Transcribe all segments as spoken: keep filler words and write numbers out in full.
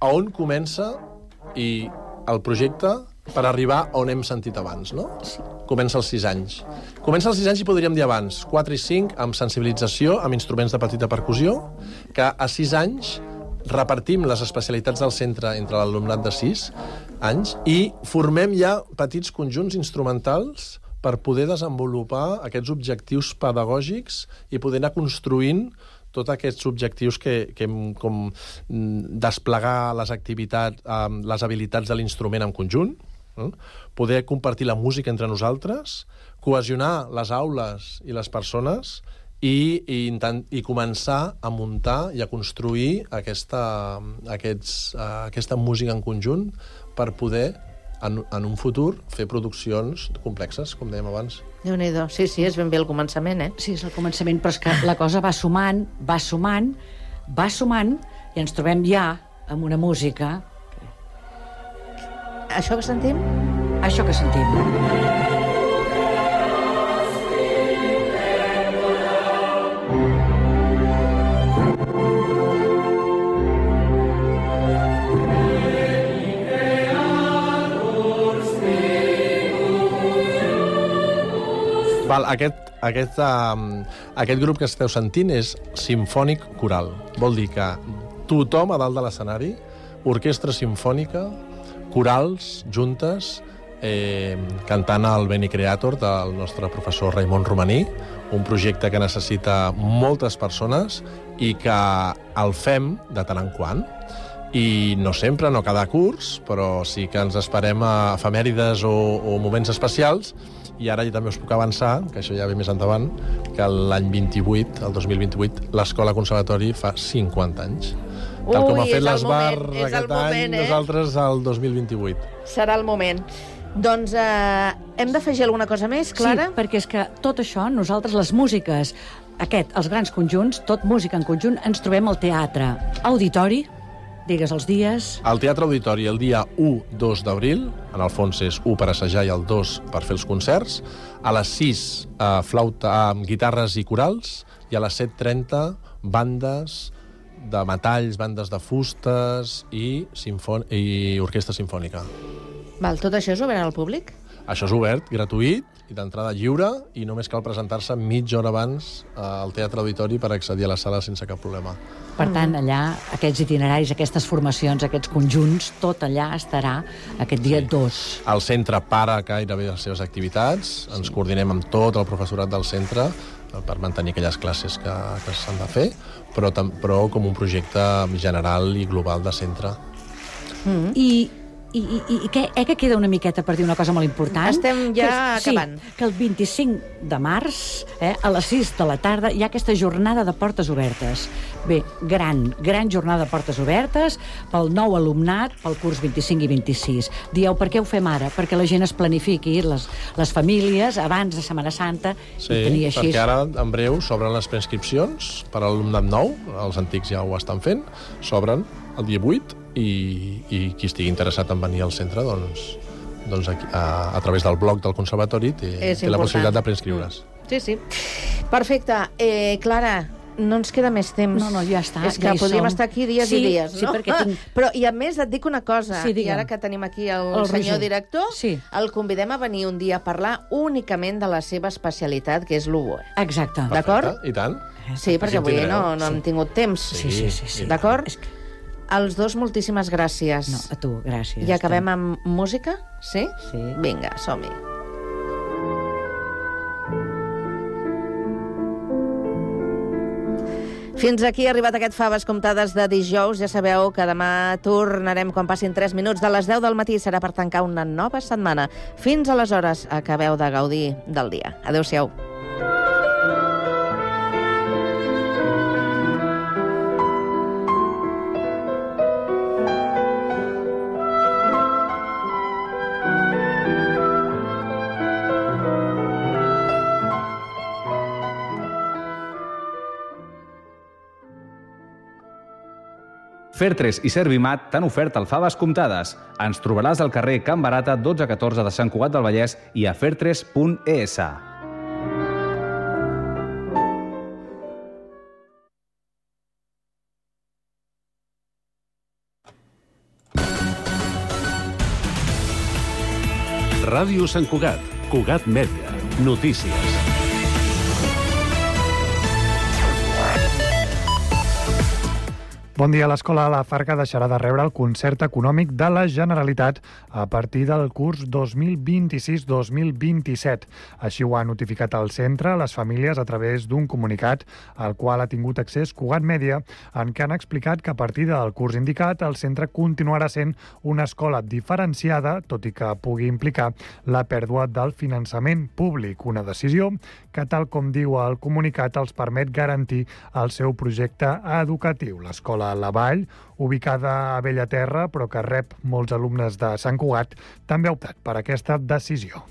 a on comença i el projecte per arribar on hem sentit abans, no? Sí. Comença als sis anys. Comença als sis anys i podríem dir abans, quatre i cinc, amb sensibilització, amb instruments de petita percussió, que a sis anys repartim les especialitats del centre entre l'alumnat de sis anys i formem ja petits conjunts instrumentals per poder desenvolupar aquests objectius pedagògics i poder anar construint tots aquests objectius que, que hem com desplegar les activitats, eh, les habilitats de l'instrument en conjunt, eh? Poder compartir la música entre nosaltres, cohesionar les aules i les persones i, i, intent, i començar a muntar i a construir aquesta, aquests, uh, aquesta música en conjunt per poder, en, en un futur, fer produccions complexes, com dèiem abans. Déu-n'hi-do. Sí, sí, és ben bé el començament, eh? Sí, és el començament, però és que la cosa va sumant, va sumant, va sumant, i ens trobem ja amb una música... Això que sentim? Això que sentim. Val, aquest, aquest, um, aquest grup que esteu sentint és simfònic coral. Vol dir que tothom a dalt de l'escenari, orquestra simfònica, corals, juntes, eh, cantant el Beni Creator del nostre professor Raimon Romaní, un projecte que necessita moltes persones i que el fem de tant en quant. I no sempre, no cada curs, però sí que ens esperem a efemèrides o, o moments especials. I ara ja també us puc avançar, que això ja ve més endavant, que l'any vint-i-vuit, el dos mil vint-i-vuit, l'Escola Conservatori fa cinquanta anys. Ui, tal com ha fet l'Esbar aquest aquest moment, any, eh? nosaltres el dos mil vint-i-vuit. Serà el moment. Doncs eh, hem d'afegir alguna cosa més, Clara? Sí, perquè és que tot això, nosaltres, les músiques, aquest, els grans conjunts, tot música en conjunt, ens trobem al teatre Auditori, digues els dies... Al Teatre Auditori el dia u dos d'abril, en el fons és u per assajar i el dos per fer els concerts, a les sis eh, flauta, eh, guitarres i corals, i a les set trenta bandes de metalls, bandes de fustes i, sinfon... i orquestra simfònica. Val, tot això és obert al públic? Això és obert, gratuït, i d'entrada lliure, i només cal presentar-se mitja hora abans al Teatre Auditori per accedir a la sala sense cap problema. Per tant, allà, aquests itineraris, aquestes formacions, aquests conjunts, tot allà estarà aquest dia dos. Sí. El centre para gairebé les seves activitats, ens sí. coordinem amb tot el professorat del centre per mantenir aquelles classes que, que s'han de fer, però, però com un projecte general i global de centre. Mm. I... I, i, i que, eh, que queda una miqueta per dir una cosa molt important. Estem ja que, acabant. Sí, que el vint-i-cinc de març, eh, a les sis de la tarda, hi ha aquesta jornada de portes obertes. Bé, gran, gran jornada de portes obertes pel nou alumnat, pel curs vint-i-cinc i vint-i-sis. Dieu, per què ho fem ara? Perquè la gent es planifiqui, les, les famílies, abans de Setmana Santa, sí, i tenir així... perquè ara, en breu, s'obren les preinscripcions per a l'alumnat nou, els antics ja ho estan fent, s'obren el dia vuit, i, i qui estigui interessat en venir al centre, doncs, doncs aquí, a, a través del blog del Conservatori té, té la possibilitat de preinscriure's. Sí, sí. Perfecte. Eh, Clara, no ens queda més temps. No, no, ja està. És que ja podríem som. estar aquí dies sí, i dies, sí, no? Perquè tinc... Però, i a més, et dic una cosa. Sí, I ara que tenim aquí el, el senyor Roger. director, sí. el convidem a venir un dia a parlar únicament de la seva especialitat, que és l'oboe. Exacte. D'acord? I tant. Sí, perquè avui no, no hem tingut temps. Sí, sí, sí. sí. D'acord? És que... Els dos, moltíssimes gràcies. No, a tu, gràcies. I acabem amb música? Sí? Sí. Vinga, som-hi. Fins aquí ha arribat aquest Faves Comptades de dijous. Ja sabeu que demà tornarem quan passin tres minuts de les deu del matí. Serà per tancar una nova setmana. Fins aleshores, acabeu de gaudir del dia. Adéu-siau. Fertres i Servimat t'han ofert el Faves Comptades. Ens trobaràs al carrer Can Barata dotze catorze de Sant Cugat del Vallès i a fertres punt es. Ràdio Sant Cugat, Cugat Mèdia, notícies. Bon dia. L'Escola La Farga deixarà de rebre el concert econòmic de la Generalitat a partir del curs dos mil vint-i-sis dos mil vint-i-set. Així ho ha notificat el centre a les famílies a través d'un comunicat al qual ha tingut accés Cugat Mèdia, en què han explicat que a partir del curs indicat el centre continuarà sent una escola diferenciada, tot i que pugui implicar la pèrdua del finançament públic. Una decisió que, tal com diu el comunicat, els permet garantir el seu projecte educatiu. L'escola La Vall, ubicada a Bellaterra, però que rep molts alumnes de Sant Cugat, també ha optat per aquesta decisió.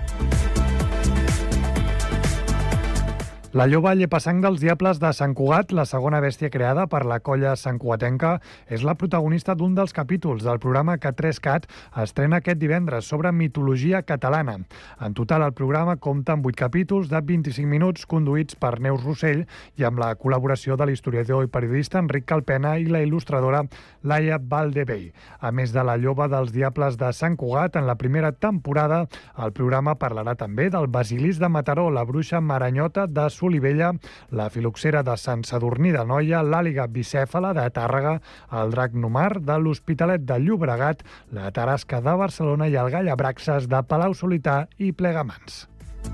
La lloba llepassang dels Diables de Sant Cugat, la segona bèstia creada per la colla santcugatenca, és la protagonista d'un dels capítols del programa que tres cat estrena aquest divendres sobre mitologia catalana. En total, el programa compta amb vuit capítols de vint-i-cinc minuts conduïts per Neus Rossell i amb la col·laboració de l'historiador i periodista Enric Calpena i la il·lustradora Laia Valdevell. A més de la lloba dels Diables de Sant Cugat, en la primera temporada el programa parlarà també del basilisc de Mataró, la bruixa maranyota de Solivella, la filoxera de Sant Sadurní de Noia, l'àliga bicèfala de Tàrrega, el drac Numar de l'Hospitalet de Llobregat, la tarasca de Barcelona i el gall Abraxas de Palau-solità i Plegamans.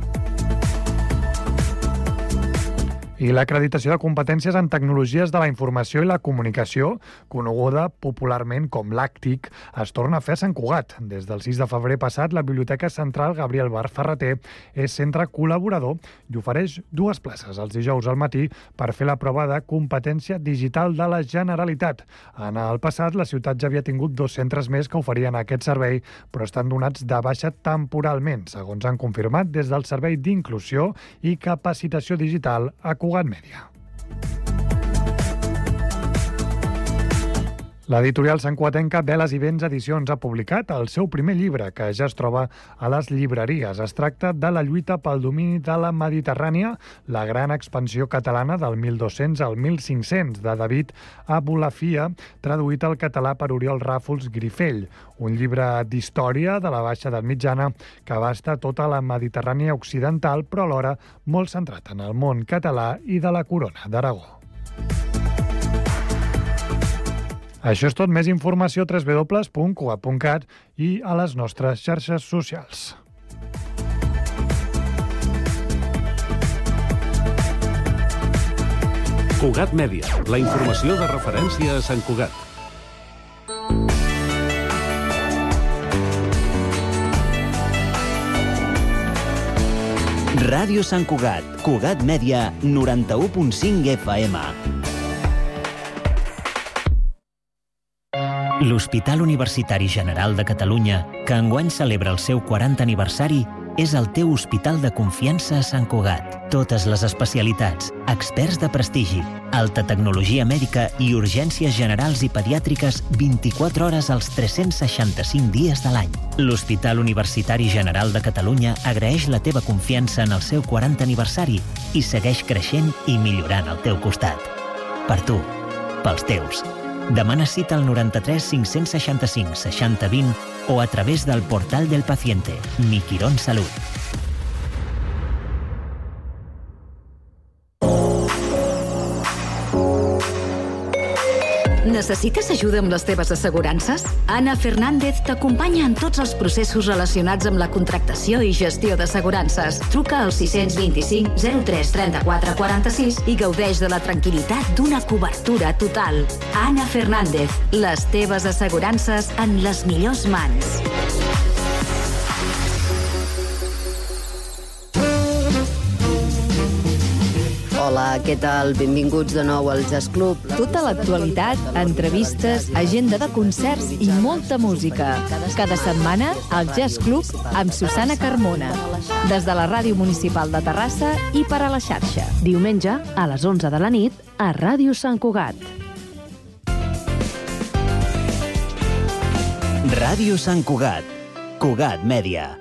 I l'acreditació de competències en tecnologies de la informació i la comunicació, coneguda popularment com l'A C T I C, es torna a fer a Sant Cugat. Des del sis de febrer passat, la Biblioteca Central Gabriel Bar Ferreter és centre col·laborador i ofereix dues places els dijous al matí per fer la prova de competència digital de la Generalitat. En el passat, la ciutat ja havia tingut dos centres més que oferien aquest servei, però estan donats de baixa temporalment, segons han confirmat des del Servei d'Inclusió i Capacitació Digital a Cugat Mèdia. L'editorial santcugatenca Veles i Vents Edicions ha publicat el seu primer llibre, que ja es troba a les llibreries. Es tracta de La lluita pel domini de la Mediterrània, la gran expansió catalana del mil dos-cents al mil cinc-cents, de David Abulafia, traduït al català per Oriol Ràfols Grifell. Un llibre d'història de la Baixa Edat Mitjana que abasta tota la Mediterrània occidental, però alhora molt centrat en el món català i de la Corona d'Aragó. Això és tot. Més informació a w w w punt cugat punt cat i a les nostres xarxes socials. Cugat Mèdia, la informació de referència a Sant Cugat. Ràdio Sant Cugat, Cugat Mèdia, noranta-u punt cinc F M. L'Hospital Universitari General de Catalunya, que enguany celebra el seu quaranta aniversari, és el teu hospital de confiança a Sant Cugat. Totes les especialitats, experts de prestigi, alta tecnologia mèdica i urgències generals i pediàtriques vint-i-quatre hores als tres-cents seixanta-cinc dies de l'any. L'Hospital Universitari General de Catalunya agraeix la teva confiança en el seu quaranta aniversari i segueix creixent i millorant al teu costat. Per tu, pels teus. Demana cita al noranta-tres cinc-cents seixanta-cinc seixanta vint o a través del portal del paciente, Mi Quirón Salut. Necessites ajuda amb les teves assegurances? Anna Fernández t'acompanya en tots els processos relacionats amb la contractació i gestió d'assegurances. Truca al sis vint-i-cinc zero tres trenta-quatre quaranta-sis i gaudeix de la tranquil·litat d'una cobertura total. Anna Fernández, les teves assegurances en les millors mans. Hola, què tal? Benvinguts de nou al Jazz Club. Tota l'actualitat, entrevistes, agenda de concerts i molta música. Cada setmana, al Jazz Club amb Susana Carmona. Des de la Ràdio Municipal de Terrassa i per a la xarxa. Diumenge, a les onze de la nit, a Ràdio Sant Cugat. Ràdio Sant Cugat. Cugat Mèdia.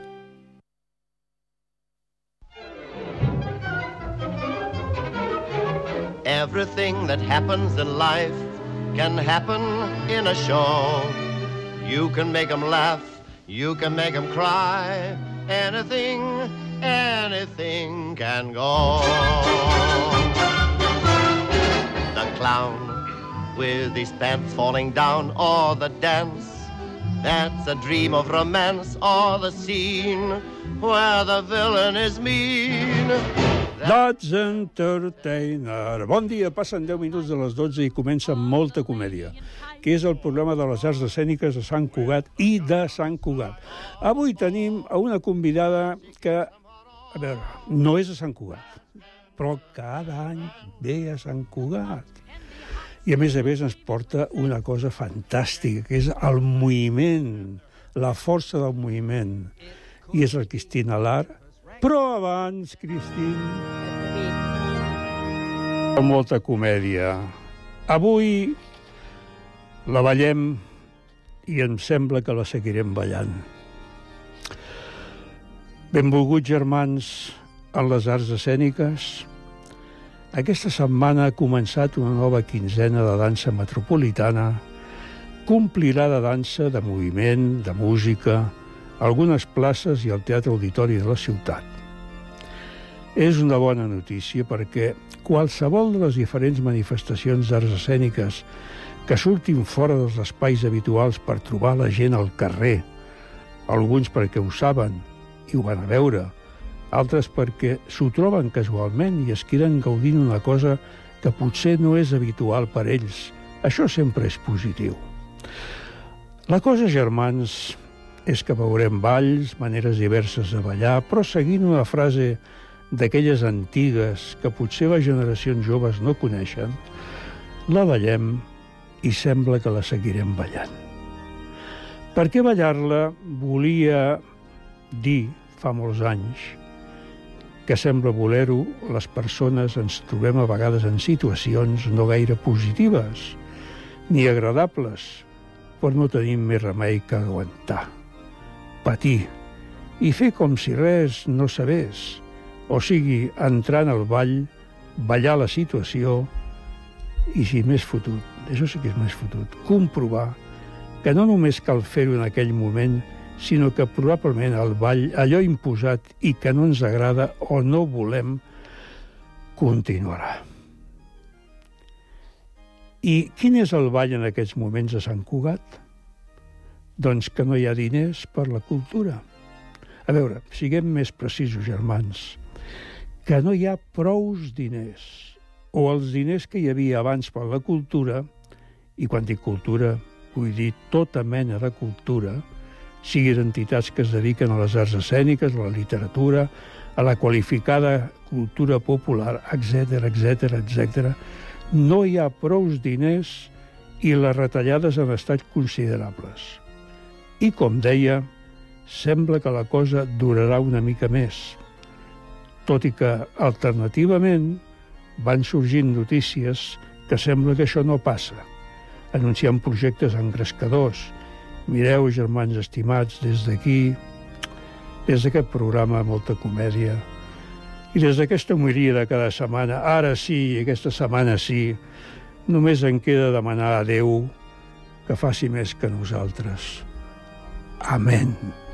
Everything that happens in life can happen in a show. You can make them laugh, You can make him cry. Anything, anything can go. The clown with his pants falling down, or the dance that's a dream of romance, or the scene where the villain is mean. That's Entertainer. Bon dia, passen deu minuts de les dotze i comença Molta Comèdia, que és el programa de les arts escèniques de Sant Cugat i de Sant Cugat. Avui tenim a una convidada que, a veure, no és a Sant Cugat, però cada any ve a Sant Cugat. I a més a més ens porta una cosa fantàstica, que és el moviment, la força del moviment. I és la Cristina Lar. Però abans, Cristina... Molta Comèdia. Avui la ballem i em sembla que la seguirem ballant. Benvolguts germans en les arts escèniques. Aquesta setmana ha començat una nova quinzena de dansa metropolitana, complirà de dansa, de moviment, de música, algunes places i el Teatre Auditori de la ciutat. És una bona notícia perquè qualsevol de les diferents manifestacions d'arts escèniques que surtin fora dels espais habituals per trobar la gent al carrer, alguns perquè ho saben i ho van a veure, altres perquè s'ho troben casualment i es queden gaudint una cosa que potser no és habitual per ells. Això sempre és positiu. La cosa, germans, és que veurem balls, maneres diverses de ballar, però seguint una frase d'aquelles antigues que potser les generacions joves no coneixen, la ballem i sembla que la seguirem ballant. Perquè ballar-la volia dir, fa molts anys, que sembla voler-ho, les persones ens trobem a vegades en situacions no gaire positives ni agradables, però no tenim més remei que aguantar, patir i fer com si res no sabés, o sigui, entrar en el ball, ballar la situació i, si més fotut, això sí que és més fotut, comprovar que no només cal fer-ho en aquell moment, sinó que probablement el ball, allò imposat i que no ens agrada o no volem, continuarà. I quin és el ball en aquests moments a Sant Cugat? Doncs que no hi ha diners per la cultura. A veure, siguem més precisos, germans, que no hi ha prous diners, o els diners que hi havia abans per la cultura, i quan dic cultura vull dir tota mena de cultura, sigui d'entitats que es dediquen a les arts escèniques, a la literatura, a la qualificada cultura popular, etcètera, etcètera, etcètera, no hi ha prous diners i les retallades han estat considerables. I, com deia, sembla que la cosa durarà una mica més, tot i que, alternativament, van sorgint notícies que sembla que això no passa, anunciant projectes engrescadors. Mireu, germans estimats, des d'aquí, des d'aquest programa Molta Comèdia, i des d'aquesta homilia de cada setmana, ara sí, aquesta setmana sí, només en queda demanar a Déu que faci més que nosaltres. Amén.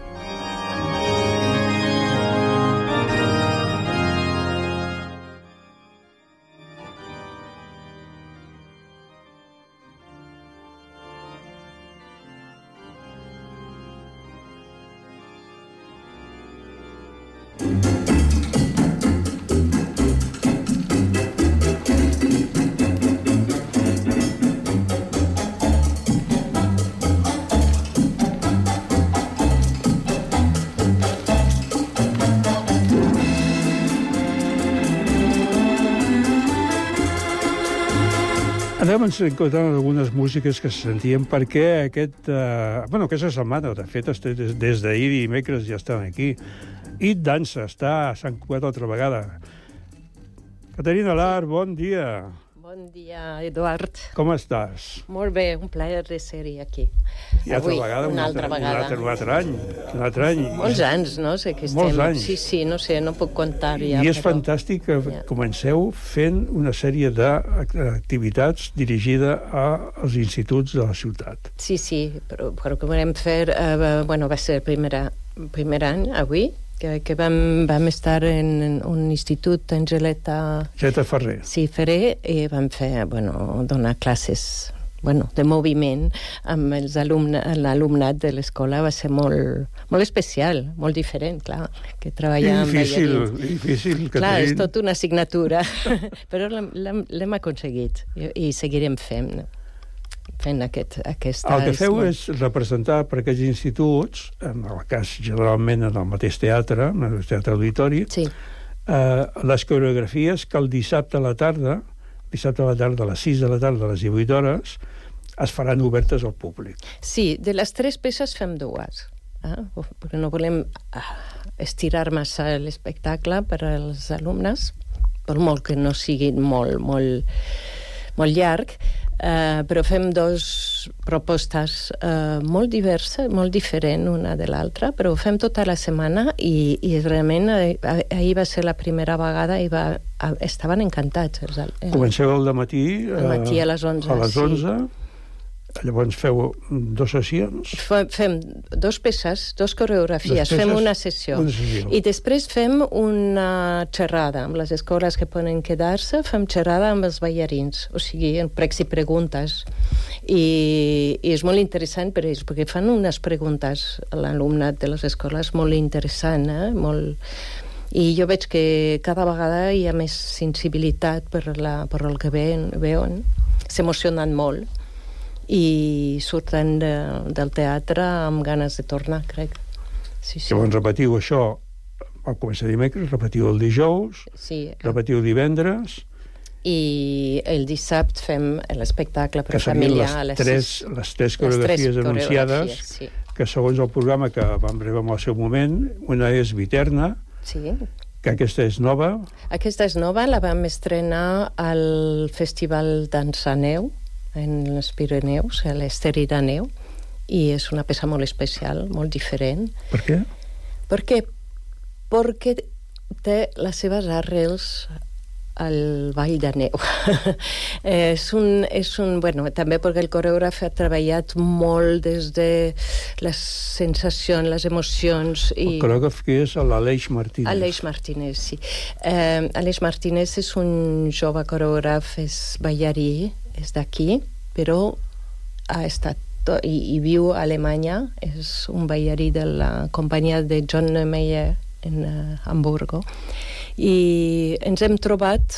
Anem encontrant algunes músiques que se sentien perquè aquest, eh, bueno, aquesta setmana, de fet, des, des d'ahir dimecres ja estan aquí. It Dansa està a Sant Cugat altra vegada. Caterina Lar, bon dia. Bon Bon dia, Eduard. Com estàs? Molt bé, un plaer de ser-hi aquí. I altra Avui, vegada, una altra vegada. Un altre, un altre any. Un altre any. Molts anys, no? Sé que estem... Molts anys. Sí, sí, no sé, no puc comptar ja. I és però... fantàstic que yeah. comenceu fent una sèrie d'activitats dirigida als instituts de la ciutat. Sí, sí, però, però que volem fer... Eh, bueno, va ser el primer, primer any, avui, que, que vam, vam estar en un institut, Angeleta... Angeleta Ferrer. Sí, Ferrer, i vam fer, bueno, donar classes, bueno, de moviment amb els alumne, l'alumnat de l'escola. Va ser molt, molt especial, molt diferent, clar, que treballar amb difícil, ballarins. Difícil, Caterina. Clar, és tot una assignatura, però l'hem aconseguit i, i seguirem fent, fent aquest, aquesta... El que feu és representar per aquests instituts, en el cas generalment en el mateix teatre, en el teatre auditori, sí. eh, les coreografies que el dissabte a la tarda, dissabte a la tarda a les sis de la tarda, a les divuit hores, es faran obertes al públic. Sí, de les tres peces fem dues, eh? perquè no volem estirar massa l'espectacle per als alumnes, per molt que no sigui molt, molt, molt llarg, Uh, però fem dos propostes uh, molt diverses, molt diferents una de l'altra, però ho fem tota la setmana i, i realment eh, ahir va ser la primera vegada i va, estaven encantats. Els, eh, Comenceu al matí, al matí a les onze. A les onze. Sí. Llavors feu dues sessions? Fem dos peces, dos coreografies, fem una sessió. una sessió. I després fem una xerrada amb les escoles que poden quedar-se, fem xerrada amb els ballarins, o sigui, en pregs i preguntes. I, i és molt interessant per ells, perquè fan unes preguntes a l'alumnat de les escoles molt interessant, eh? molt... I jo veig que cada vegada hi ha més sensibilitat per, la, per el que veuen, veuen. S'emocionen molt i surten de, del teatre amb ganes de tornar, crec. Sí, sí. Llavors repetiu això al començar dimecres, repetiu el dijous, sí. repetiu divendres... I el dissabte fem l'espectacle per familiar a les tres, sis. Les tres coreografies les tres anunciades, coreografies, sí. que segons el programa que vam rebre en el seu moment, una és Viterna, sí. que aquesta és nova. Aquesta és nova, la vam estrenar al Festival d'Ansaneu, en els Pirineus, a l'Esteri d'Aneu, i és una peça molt especial, molt diferent. Per què? Perquè, perquè té les seves arrels al Vall d'Aneu. és un, és un, bueno, també perquè el coreògraf ha treballat molt des de les sensacions, les emocions. I... El coreògraf que és l'Aleix Martínez. Aleix Martínez, sí. Eh, Aleix Martínez és un jove coreògraf, és ballarí, és d'aquí, però ha estat i, i viu a Alemanya, és un ballarí de la companyia de John Neumeier en uh, Hamburgo, i ens hem trobat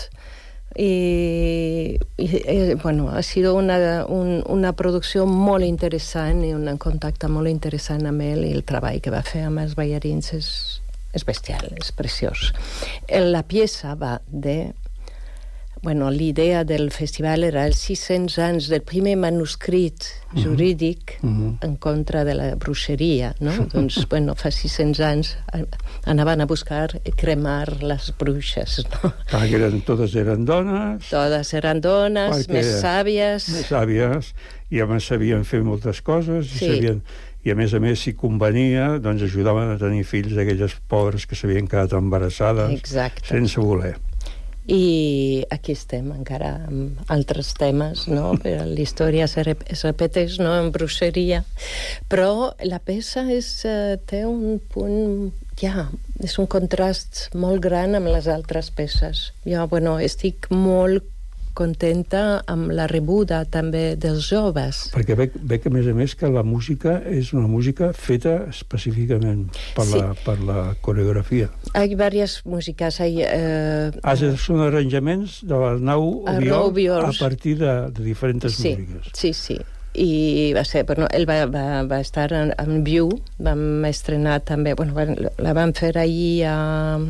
i, i eh, bueno, ha sido una, un, una producció molt interessant i un contacte molt interessant amb ell, i el treball que va fer amb els ballarins és, és bestial, és preciós. La pieza va de... Bueno, l'idea del festival era els sis-cents anys del primer manuscrit jurídic uh-huh. en contra de la bruixeria, no? Doncs, bueno, fa sis-cents anys anaven a buscar i cremar les bruixes, no? Ah, que eren, totes eren dones. Totes eren dones, més sàvies. Més sàvies, i a més sabien fer moltes coses, i sí. sabien... I a més a més, si convenia, doncs ajudaven a tenir fills d'aquelles pobres que s'havien quedat embarassades. Exacte. Sense voler. I aquí estem encara amb altres temes, no? Però la història es, rep es repeteix, no?, en bruixeria. Però la peça és, uh, té un punt... Ja, és un contrast molt gran amb les altres peces. Jo, bueno, estic molt contenta amb la rebuda també dels joves. Perquè veig, veig a més a més que la música és una música feta específicament per, sí. la, per la coreografia. Hi ha diverses músiques. Hay, eh, ah, són arranjaments de l'Arnau Obiols a partir de, de diferents sí, músiques. Sí, sí. I va ser, bueno, ell va, va, va estar en, en viu, vam estrenar també, bueno, la vam fer ahir a,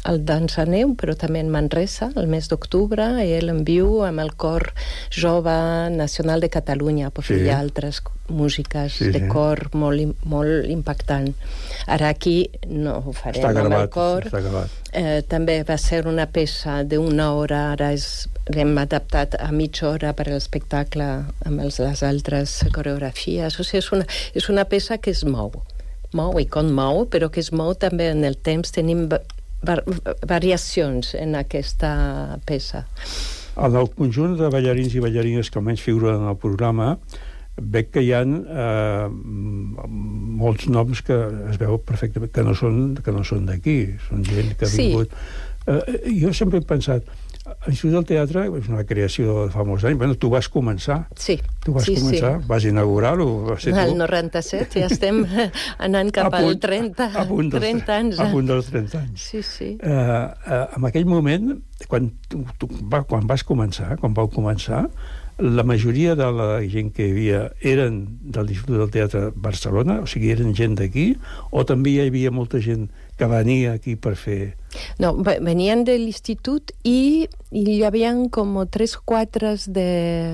al Dansaneu, però també en Manresa, el mes d'octubre, i ell en viu amb el Cor Jove Nacional de Catalunya, perquè sí. Hi ha altres músiques sí, de cor sí. molt, molt impactant. Ara aquí no ho farem està amb gravat, el cor. Està gravat. Eh, també va ser una peça d'una hora, ara és, l'hem adaptat a mitja hora per a l'espectacle amb els, les altres coreografies. O sigui, és una, és una peça que es mou. Mou i com mou, però que es mou també en el temps. Tenim variacions en aquesta peça. En el conjunt de ballarins i ballarines que almenys figuren en el programa, veig que hi ha eh, molts noms que es veu perfectament que no són, que no són d'aquí, són gent que ha vingut. Sí. Eh, jo sempre he pensat, l'Institut del Teatre és una creació de fa molts anys. Bueno, tu vas començar. Sí. Tu vas sí, començar, sí. vas inaugurar-ho. El noranta-set, ja estem anant cap punt, al trenta, a punt dels, trenta anys. A punt dels trenta anys. Sí, sí. Eh, eh, en aquell moment, quan, tu, tu, va, quan vas començar, quan vau començar, la majoria de la gent que hi havia eren de l'Institut del Teatre Barcelona, o sigui, eren gent d'aquí, o també hi havia molta gent que venia aquí per fer... No, venien de l'institut i, i hi havia com tres o quatre de,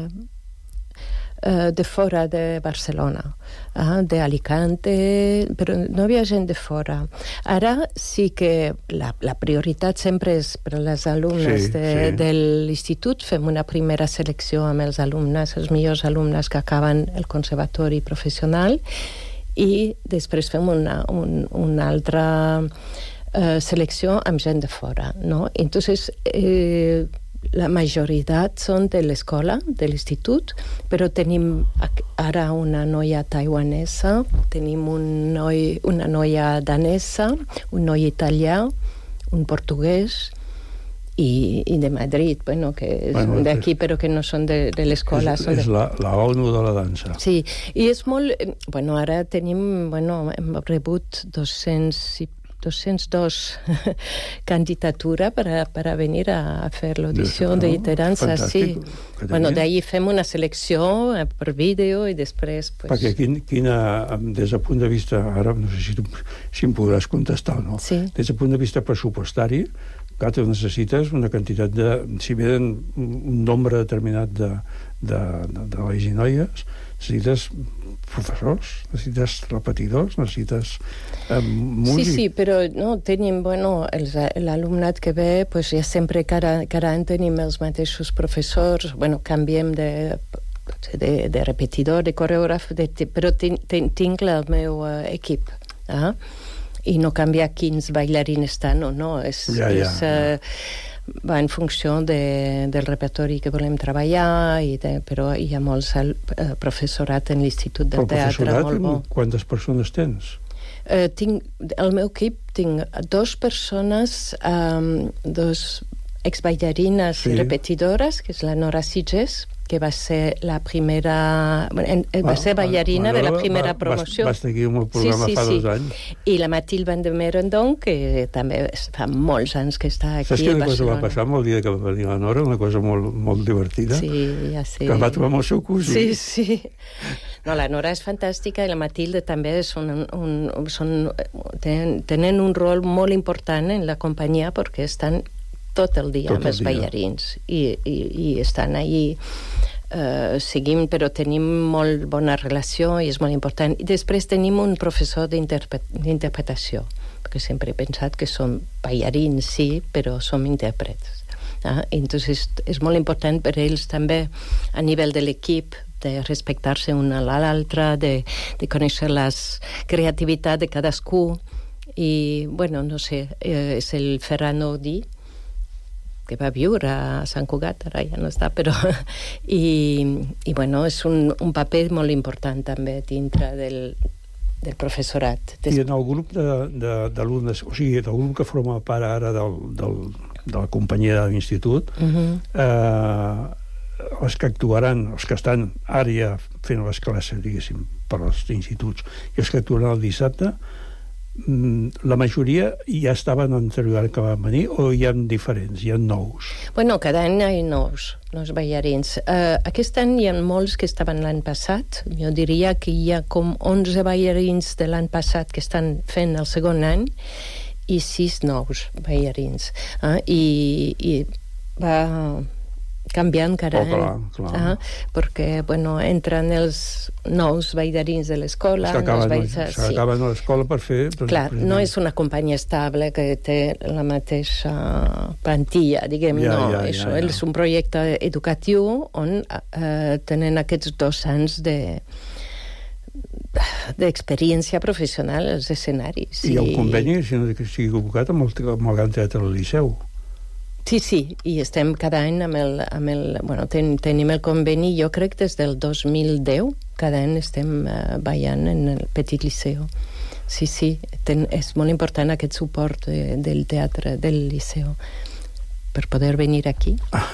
uh, de fora de Barcelona, uh, de Alicante, però no hi havia gent de fora. Ara sí que la, la prioritat sempre és per a les alumnes sí, de, sí. de l'institut. Fem una primera selecció amb els alumnes, els millors alumnes que acaben el conservatori professional, i després fem una, un, una altra eh, selecció amb gent de fora, no? Entonces, eh, la majoritat són de l'escola, de l'institut, però tenim ara una noia taiwanesa, tenim un noi, una noia danesa, un noi italià, un portuguès, I, i de Madrid, bueno, que bueno, són d'aquí però que no són de, de l'escola. És, és de... la, la ONU de la dansa. Sí, i és molt... Bueno, ara tenim... Bueno, hem rebut dos-cents dos candidatura para, para venir a, a fer l'audició de Iteranza, sí. Bueno, d'ahir fem una selecció per vídeo i després... Pues... Perquè quin, quina, des del punt de vista... Ara no sé si, tu, si em podràs contestar o no. Sí. Des del punt de vista pressupostari, clar, tu necessites una quantitat de... Si venen un nombre determinat de, de, de, de nois i noies, necessites professors, necessites repetidors, necessites eh, músic... Sí, sí, però no, tenim, bueno, l'alumnat que ve, pues ja sempre cada, cada any tenim els mateixos professors, bueno, canviem de... de, de repetidor, de coreògraf, de, però ten, ten, tinc el meu uh, equip, eh? I no canvia quins bailarins estan o no, és, ja, ja, és, uh, va en funció de, del repertori que volem treballar, i de, però hi ha molts uh, professorat en l'Institut del Teatre, molt bo. Quantes persones tens? Uh, tinc, el meu equip tinc dos persones, um, dos exballarines sí. repetidores, que és la Nora Sitges, que va ser la primera... Bueno, va ser ballarina de la primera promoció. Va estar aquí en el programa sí, sí, fa sí. dos anys. I la Mathilde Van de Merendon, que també fa molts anys que està aquí Saps a Barcelona. Saps què cosa va passar amb el dia que va venir la Nora? Una cosa molt, molt divertida. Sí, ja sé. Que va trobar amb el seu cosí. Sí, sí. No, la Nora és fantàstica i la Mathilde també són un, són, tenen, tenen un rol molt important en la companyia perquè estan tot el dia tot amb els dia. ballarins i, i, i estan allí uh, seguim, però tenim molt bona relació i és molt important. I després tenim un professor d'interpretació, perquè sempre he pensat que som ballarins, sí, però som intèrprets. Ah? Entonces és molt important per ells també a nivell de l'equip de respectar-se una a l'altra, de, de conèixer la creativitat de cadascú i, bueno, no sé, eh, és el Ferran Audí, que va viure a Sant Cugat, ara ja no està, però... I, i bueno, és un, un paper molt important també dintre del, del professorat. Des... I en el grup d'alumnes, o sigui, del grup que forma part ara del, del, de la companyia de l'institut, uh-huh. eh, els que actuaran, els que estan ara ja fent les classes, diguéssim, per als instituts, i els que actuaran el dissabte, la majoria ja estaven anterior que van venir o hi ha diferents, hi ha nous? Bueno, cada any hi ha nous, nous ballarins. Uh, aquest any hi ha molts que estaven l'any passat. Jo diria que hi ha com onze ballarins de l'any passat que estan fent el segon any i sis nous ballarins. Eh? I, I va canviant cada oh, clar, any. clar. Eh? Perquè, bueno, entren els nous ballarins de l'escola. S'acaben sí. a l'escola per fer... Clar, no és una companyia estable que té la mateixa plantilla, diguem, ja, no. Ja, això ja, ja. és un projecte educatiu on eh, tenen aquests dos anys de d'experiència professional als escenaris. I hi ha un conveni, si no que sigui convocat, amb el, amb el Gran Teatre del Liceu. Sí, sí, i estem cada any amb el... Amb el bueno, ten, tenim el conveni, jo crec, des del dos mil deu, cada any estem uh, ballant en el Petit Liceu. Sí, sí, ten, és molt important aquest suport de, del teatre del Liceu per poder venir aquí.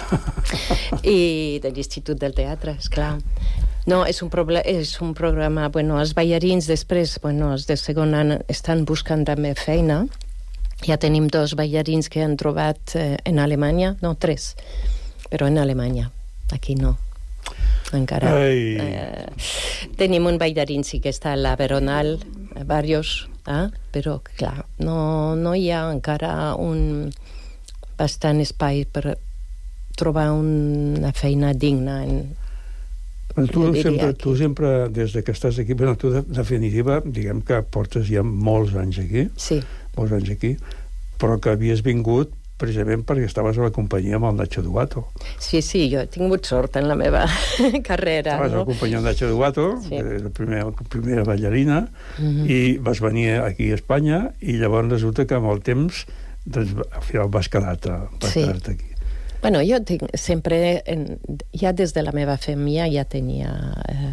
I de l'Institut del Teatre, esclar. No, és un, és un programa... Bueno, els ballarins després, bueno, els de segon any estan buscant també feina. Ja tenim dos ballarins que han trobat eh, en Alemanya, no, tres, però en Alemanya, aquí no, encara. Eh, tenim un ballarín, sí que està a la Veronal, varios, eh? Però, clar, no, no hi ha encara un bastant espai per trobar una feina digna en... Tu sempre, tu sempre, des que estàs aquí, bueno, tu, de definitiva, diguem que portes ja molts anys aquí, sí. molts anys aquí, però que havies vingut precisament perquè estaves a la companyia amb el Nacho Duato. Sí, sí, jo he tingut sort en la meva carrera. Estaves no? a la companyia amb Nacho Duato, sí. la primera, primera ballarina, mm-hmm. i vas venir aquí a Espanya, i llavors resulta que amb el temps doncs, al final vas quedar-te sí. aquí. Bueno, jo tinc sempre, en, ja des de la meva família ja tenia eh,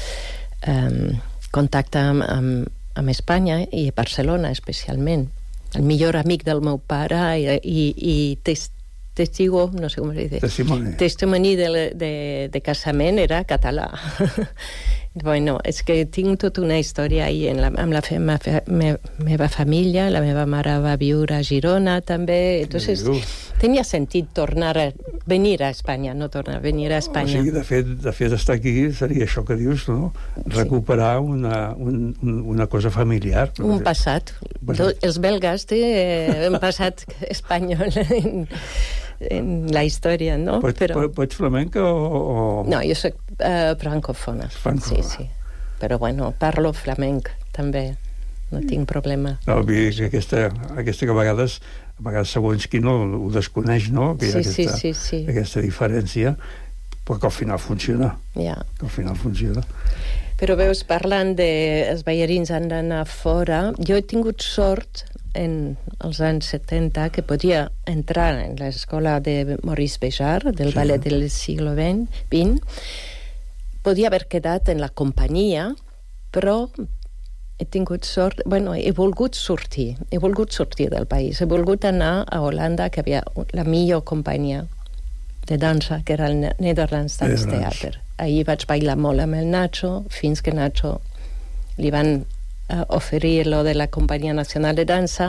eh, contacte amb, amb, amb Espanya i Barcelona especialment. El millor amic del meu pare i, i, i tes, testigo, no sé com es diu, testimoni, testimoni de, de, de casament era català. Bueno, és que tinc tota una història ahí en la, amb la fe, me, me, meva família, la meva mare va viure a Girona també, entonces tenia sentit tornar a venir a Espanya, no tornar a venir a Espanya. O sigui, de fet, de fet estar aquí seria això que dius, no? Recuperar sí. una, un, una cosa familiar. Un passat. passat. Els belgues tenen un passat espanyol en, en la història, no? Pots, Però... pots flamenca o, o...? No, jo soc uh, francòfona. Francòfona. Sí, sí. Però, bueno, parlo flamenc, també. No tinc problema. No, que aquesta, aquesta que a vegades, a vegades segons qui no ho desconeix, no? Que hi ha sí, aquesta, sí, sí, sí. aquesta diferència, però que al final funciona. Ja. Que al final funciona. Però veus, parlant de els ballarins han d'anar fora, jo he tingut sort en els anys setenta que podia entrar en l'escola de Maurice Béjart, del sí. ballet del segle vint, podia haver quedat en la companyia, però he tingut sort, bueno, he volgut sortir, he volgut sortir del país, he volgut anar a Holanda, que havia la millor companyia de dansa, que era el Netherlands Dance Theater. Ahir vaig bailar molt amb el Nacho, fins que Nacho li van uh, oferir lo de la Companyia Nacional de Dansa,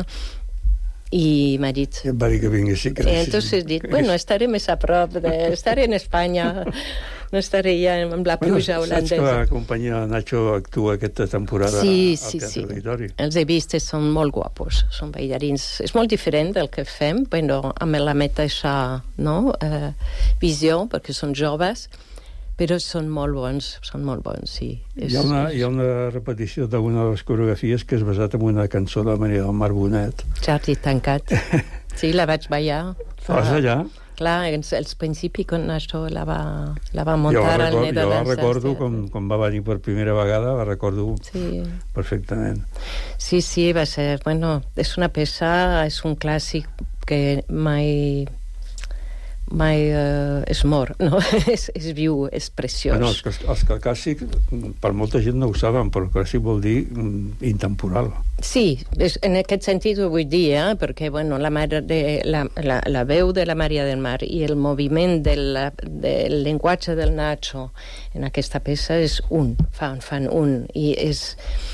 i m'ha dit... I em va dir que vinguessi. Que I entonces he dit, bueno, estaré més a prop, de, estaré en Espanya, no estaré ja amb la pluja bueno, holandesa. Saps que la companyia Nacho actua aquesta temporada sí, al sí, Teatre sí. Auditori? Els he vist, són molt guapos, són ballarins. És molt diferent del que fem, però amb la mateixa no? eh, visió, perquè són joves, però són molt bons, són molt bons, sí. És, hi, ha una, hi ha una repetició d'una de les coreografies que és basat en una cançó de la Maria del Mar Bonet. Jardí tancat. Sí, la vaig ballar. Fa... Vas allà? Clar, als principis quan això la va, la va muntar al Netherlands. Jo la recordo com, com va venir per primera vegada, la recordo sí. perfectament. Sí, sí, va ser... Bueno, és una peça, és un clàssic que mai... mai uh, es mor, no? és, és viu, és preciós. Bueno, els, els que clàssic, per molta gent no ho saben, però clàssic vol dir intemporal. Sí, és, en aquest sentit ho vull dir, eh? Perquè bueno, la, de, la, la, la veu de la Maria del Mar i el moviment del, del llenguatge del Nacho en aquesta peça és un, fan, fan un, i és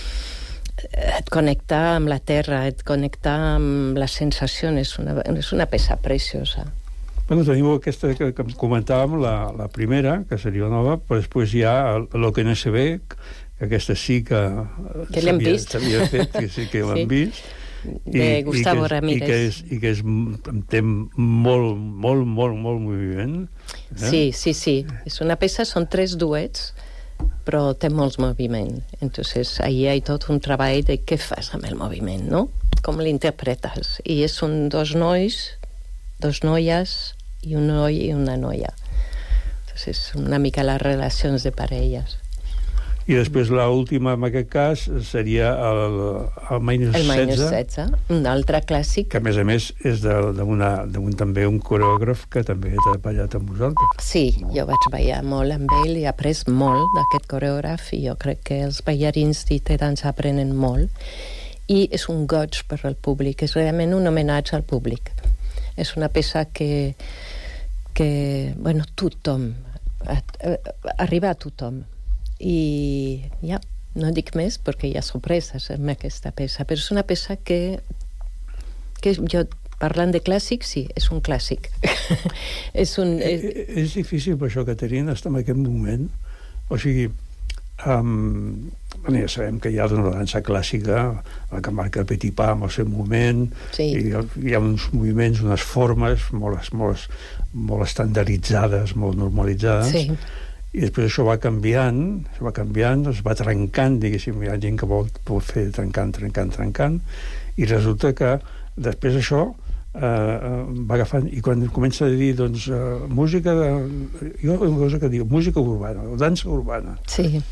et connecta amb la terra, et connecta amb la sensació, és una, és una peça preciosa. Bueno, tenim aquesta que, que comentàvem, la, la primera, que seria nova, però després hi ha Lo que no se ve, que aquesta sí que que l'hem vist. s'havia fet, que sí que l'hem sí. vist, de I, Gustavo i que és, Ramírez. I que, és, i que és, té molt, molt, molt, molt moviment. Eh? Sí, sí, sí. És una peça, són tres duets, però té molts moviments. Entonces, ahí hi ha tot un treball de què fas amb el moviment, no? Com l'interpretes. I és un dos nois, dos noies, i un noi i una noia. Entonces, una mica les relacions de parelles. I després l'última, en aquest cas, seria el, el Minus setze. El Minus setze, un altre clàssic. Que, a més a més, és d'un també un coreògraf que també ha treballat amb vosaltres. Sí, jo vaig ballar molt amb ell i he après molt d'aquest coreògraf i jo crec que els ballarins d'Ite Dansa aprenen molt. I és un goig per al públic, és realment un homenatge al públic. És una peça que, que bueno, tothom, arriba a tothom. I ja, no dic més perquè hi ha sorpreses amb aquesta peça, però és una peça que, que jo, parlant de clàssic, sí, és un clàssic. és, un, és... és difícil per això, Caterina, estar en aquest moment. O sigui, um, bueno, ja sabem que hi ha una dansa clàssica, la que marca el Petit Pas en el seu moment, sí. i hi ha uns moviments, unes formes molt, molt, molt estandarditzades, molt normalitzades, sí. I després això va canviant, això va canviant, es va trencant, diguéssim, hi ha gent que vol, vol fer trencant, trencant, trencant, i resulta que després això eh, va agafant, i quan comença a dir, doncs, uh, música, de, jo una cosa que diu, música urbana, o dansa urbana. Sí.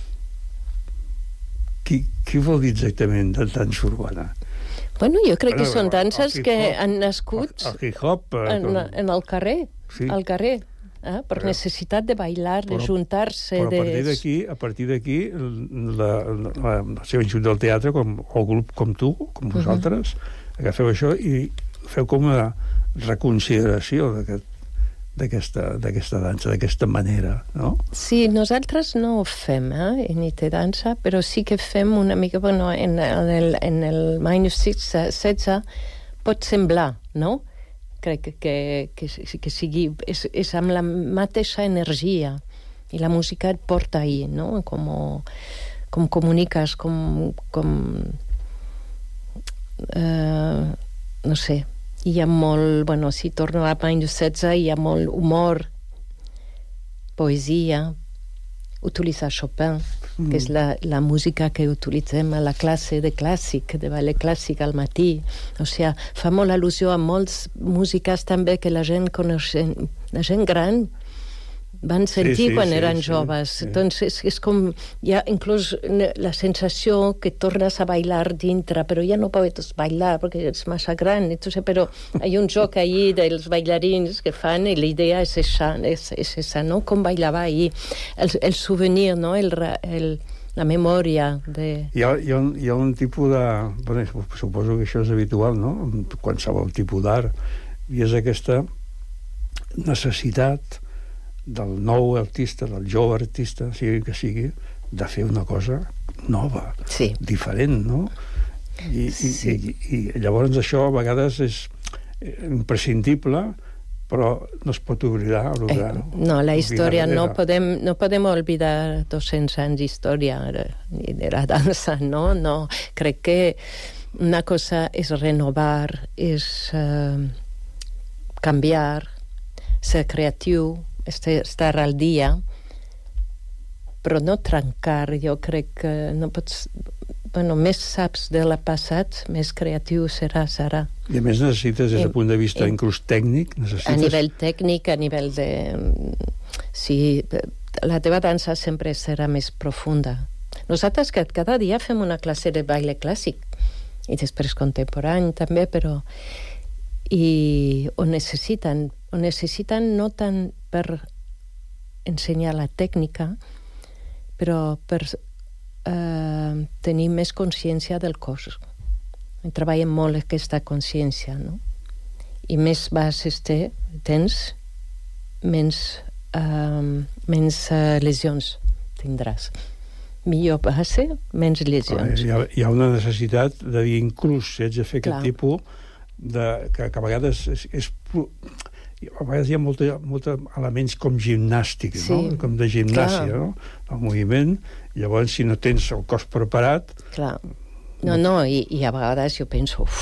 Qui, qui vol dir exactament de dansa urbana? Bueno, jo crec bueno, que són danses que han nascut el, el hip-hop, eh, en, en el carrer, sí. al carrer. Eh? Per però, necessitat de bailar, de juntar-se... Però a partir d'aquí, a partir d'aquí la, la, la, la seva institut del teatre, com el grup com tu, com vosaltres, uh-huh. agafeu això i feu com una reconsideració d'aquesta d'aquesta dansa, d'aquesta manera, no? Sí, nosaltres no ho fem, eh, en Ite Dansa, però sí que fem una mica... Bueno, en, en el, en el Minus setze pot semblar, no?, crec que, que, que sigui és, és amb la mateixa energia i la música et porta ahí, no? Com, com comuniques, com, com eh, no sé, hi ha molt, bueno, si torno a Minus setze, hi ha molt humor, poesia, utilitzar Chopin, mm. que és la, la música que utilitzem a la classe de clàssic, de ballet clàssic al matí. O sigui, fa molt al·lusió a moltes músiques també que la gent coneix, la gent gran van sentir sí, sí, quan sí, eren sí, joves. Sí. Doncs és, és com, hi ha inclús la sensació que tornes a bailar dintre, però ja no pots bailar perquè ets massa gran. Entonces, però hi ha un joc ahí dels bailarins que fan i l'idea és esa, és, és esa, no? Com bailava ahí. El, el souvenir, no? El, el, la memòria de... Hi ha, hi ha, un, hi ha un tipus de... Bueno, suposo que això és habitual, no? Qualsevol tipus d'art. I és aquesta necessitat del nou artista, del jove artista, sigui que sigui, de fer una cosa nova, sí. diferent, no? I, sí. i, i, I llavors això a vegades és imprescindible, però no es pot oblidar. oblidar eh, no, la història, no podem, no podem oblidar dos-cents anys d'història de la dansa, no? No, crec que una cosa és renovar, és uh, canviar, ser creatiu, estar al dia, però no trencar. Jo crec que no pots... Bueno, més saps del passat, més creatiu serà, serà. I a més necessites, des del punt de vista I, inclús tècnic, necessites... A nivell tècnic, a nivell de... Sí, la teva dansa sempre serà més profunda. Nosaltres cada dia fem una classe de baile clàssic, i després contemporani també, però... I ho necessiten, ho necessiten no tant per ensenyar la tècnica, però per eh, tenir més consciència del cos. Treballem molt aquesta consciència, no? I més bases té, tens, menys, eh, menys uh, lesions tindràs. Millor base, menys lesions. Hi ha, hi ha una necessitat de dir, inclús, si ets de fer Clar. aquest tipus, de, que, que a vegades és, és a vegades hi ha molts molta elements com gimnàstica, sí, no? Com de gimnàsia, no? El moviment, llavors si no tens el cos preparat... Clar. No, no, i, i a vegades jo penso, uf,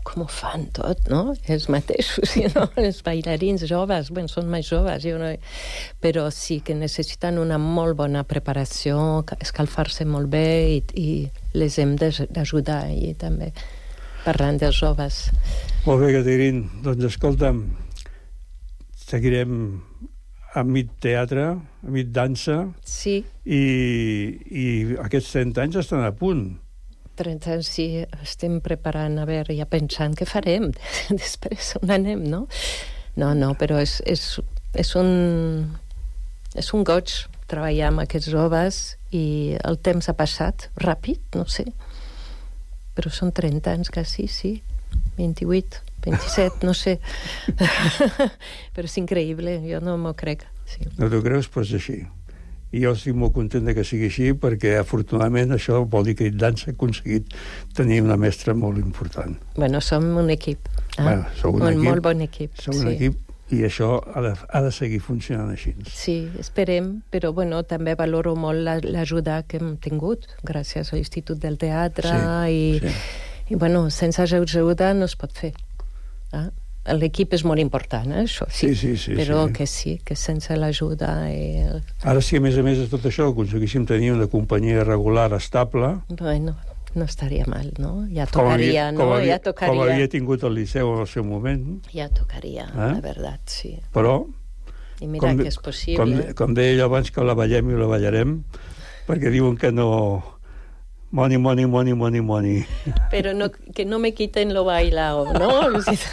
com ho fan tot, no? Els mateixos, no? Els bailarins joves, bueno, són més joves, jo no... però sí que necessiten una molt bona preparació, escalfar-se molt bé i, i les hem d'ajudar i també, parlant dels joves. Molt bé, Caterin. Doncs escolta'm, seguirem a mig teatre, a mig dansa, sí. i, i aquests trenta anys estan a punt. trenta anys, sí, estem preparant, a veure, ja pensant què farem després, on anem, no? No, no, però és, és, és un és un goig treballar amb aquests joves i el temps ha passat ràpid, no sé, però són trenta anys quasi, sí, vint-i-vuit, vint-i-set, no sé. Però és increïble, jo no m'ho crec. Sí. No t'ho creus? Però és així. I jo estic molt content que sigui així, perquè afortunadament això vol dir que dansa ha aconseguit tenir una mestra molt important. Bueno, som un equip. Ah? Bueno, sou un, un equip, molt bon equip. Som un sí. equip i això ha de, ha de seguir funcionant així. Sí, esperem, però bueno, també valoro molt l'ajuda que hem tingut gràcies a l'Institut del Teatre sí, i, sí. i bueno, sense ajuda no es pot fer. Ah? L'equip és molt important, eh, això, sí. Sí, sí, sí, però sí. que sí, que sense l'ajuda... I... Ara sí, a més a més de tot això, aconseguíssim tenir una companyia regular estable... Bueno, no estaria mal, no? Ja tocaria, com havia, no? Com havia, ja tocaria. Com havia tingut el Liceu en el seu moment. Ja tocaria, eh? La veritat, sí. Però... I mira com, que és possible. Com, com deia ell abans, que la ballem i la ballarem, perquè diuen que no... Money, money, money, money, money. Pero no, que no me quiten lo bailado, ¿no?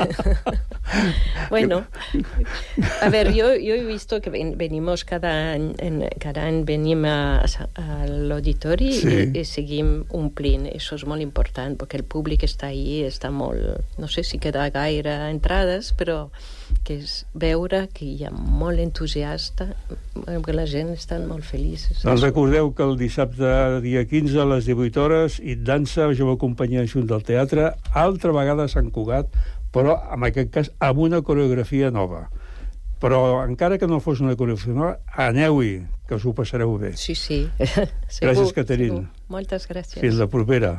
Bueno, a ver, yo, yo he visto que ven, venimos cada any, en, cada any venim a, a l'auditori sí. i, i seguim omplint. Això és molt important, perquè el públic està ahí, està molt... No sé si queda gaire entrades, però que és veure que hi ha molt entusiasta, que la gent està molt feliç. Doncs recordeu que el dissabte, dia quinze, a les divuit hores, i dansa, jove companyia junt del teatre, altra vegada a Sant Cugat, però en aquest cas amb una coreografia nova. Però encara que no fos una coreografia nova, aneu-hi, que us ho passareu bé. Sí, sí. Segur, gràcies, Caterin. Segur. Moltes gràcies. Fins la propera.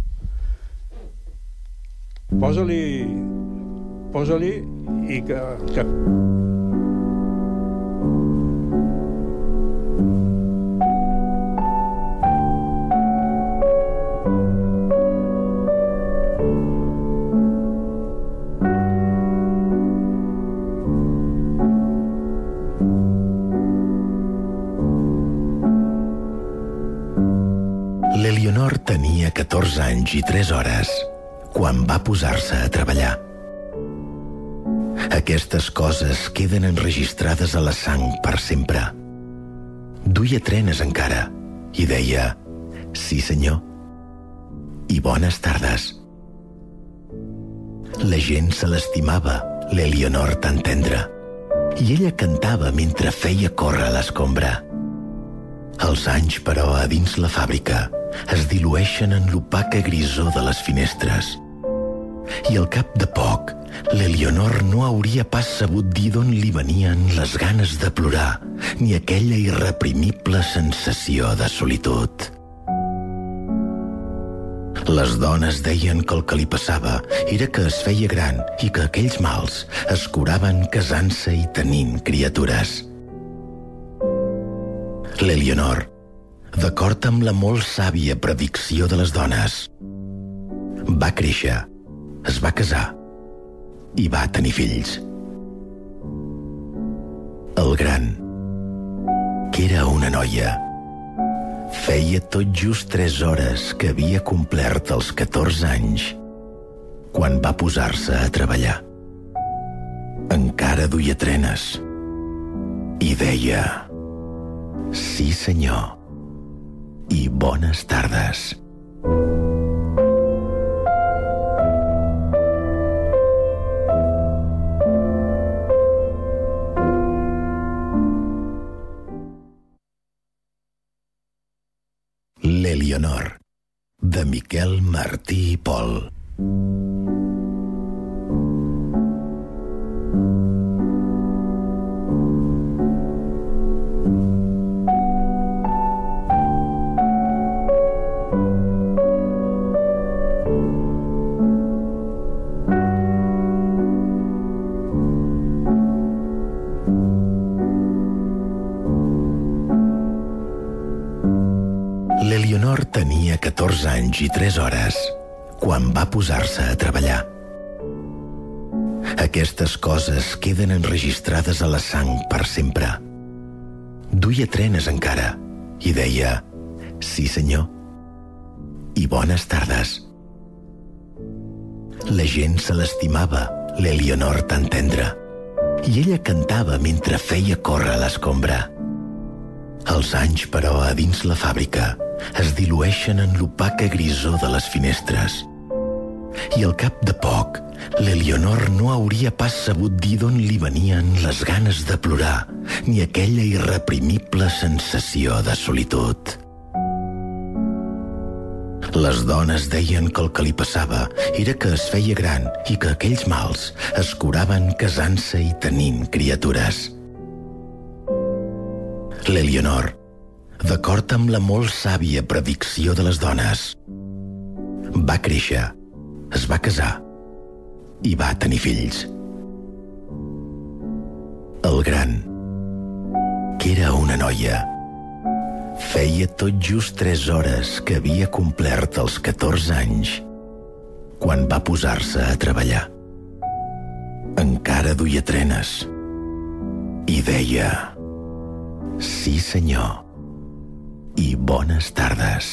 Posa-li... Posa-li i que... que... L'Elionor tenia catorze anys i tres hores quan va posar-se a treballar. Aquestes coses queden enregistrades a la sang per sempre. Duia trenes encara i deia «Sí, senyor» i «Bones tardes». La gent se l'estimava, l'Elionor tan tendra, i ella cantava mentre feia córrer l'escombra. Els anys, però, a dins la fàbrica es dilueixen en l'opaca grisor de les finestres. I al cap de poc, l'Elionor no hauria pas sabut dir d'on li venien les ganes de plorar, ni aquella irreprimible sensació de solitud. Les dones deien que el que li passava era que es feia gran i que aquells mals es curaven casant-se i tenint criatures. L'Elionor, d'acord amb la molt sàvia predicció de les dones, va créixer, es va casar i va tenir fills. El gran, que era una noia, feia tot just tres hores que havia complert els catorze anys quan va posar-se a treballar. Encara duia trenes i deia «Sí, senyor, i bones tardes». L'Elionor, de Miquel Martí i Pol. anys i tres hores quan va posar-se a treballar. Aquestes coses queden enregistrades a la sang per sempre. Duia trenes encara i deia «Sí, senyor» i «Bones tardes». La gent se l'estimava, l'Elionor tan tendra, i ella cantava mentre feia córrer l'escombra. Els anys, però, a dins la fàbrica es dilueixen en l'opaca grisor de les finestres. I al cap de poc, l'Elionor no hauria pas sabut dir d'on li venien les ganes de plorar ni aquella irreprimible sensació de solitud. Les dones deien que el que li passava era que es feia gran i que aquells mals es curaven casant-se i tenint criatures. L'Elionor, d'acord amb la molt sàvia predicció de les dones, va créixer, es va casar i va tenir fills. El gran, que era una noia, feia tot just tres hores que havia complert els catorze anys quan va posar-se a treballar. Encara duia trenes i deia «Sí, senyor» i «Bones tardes».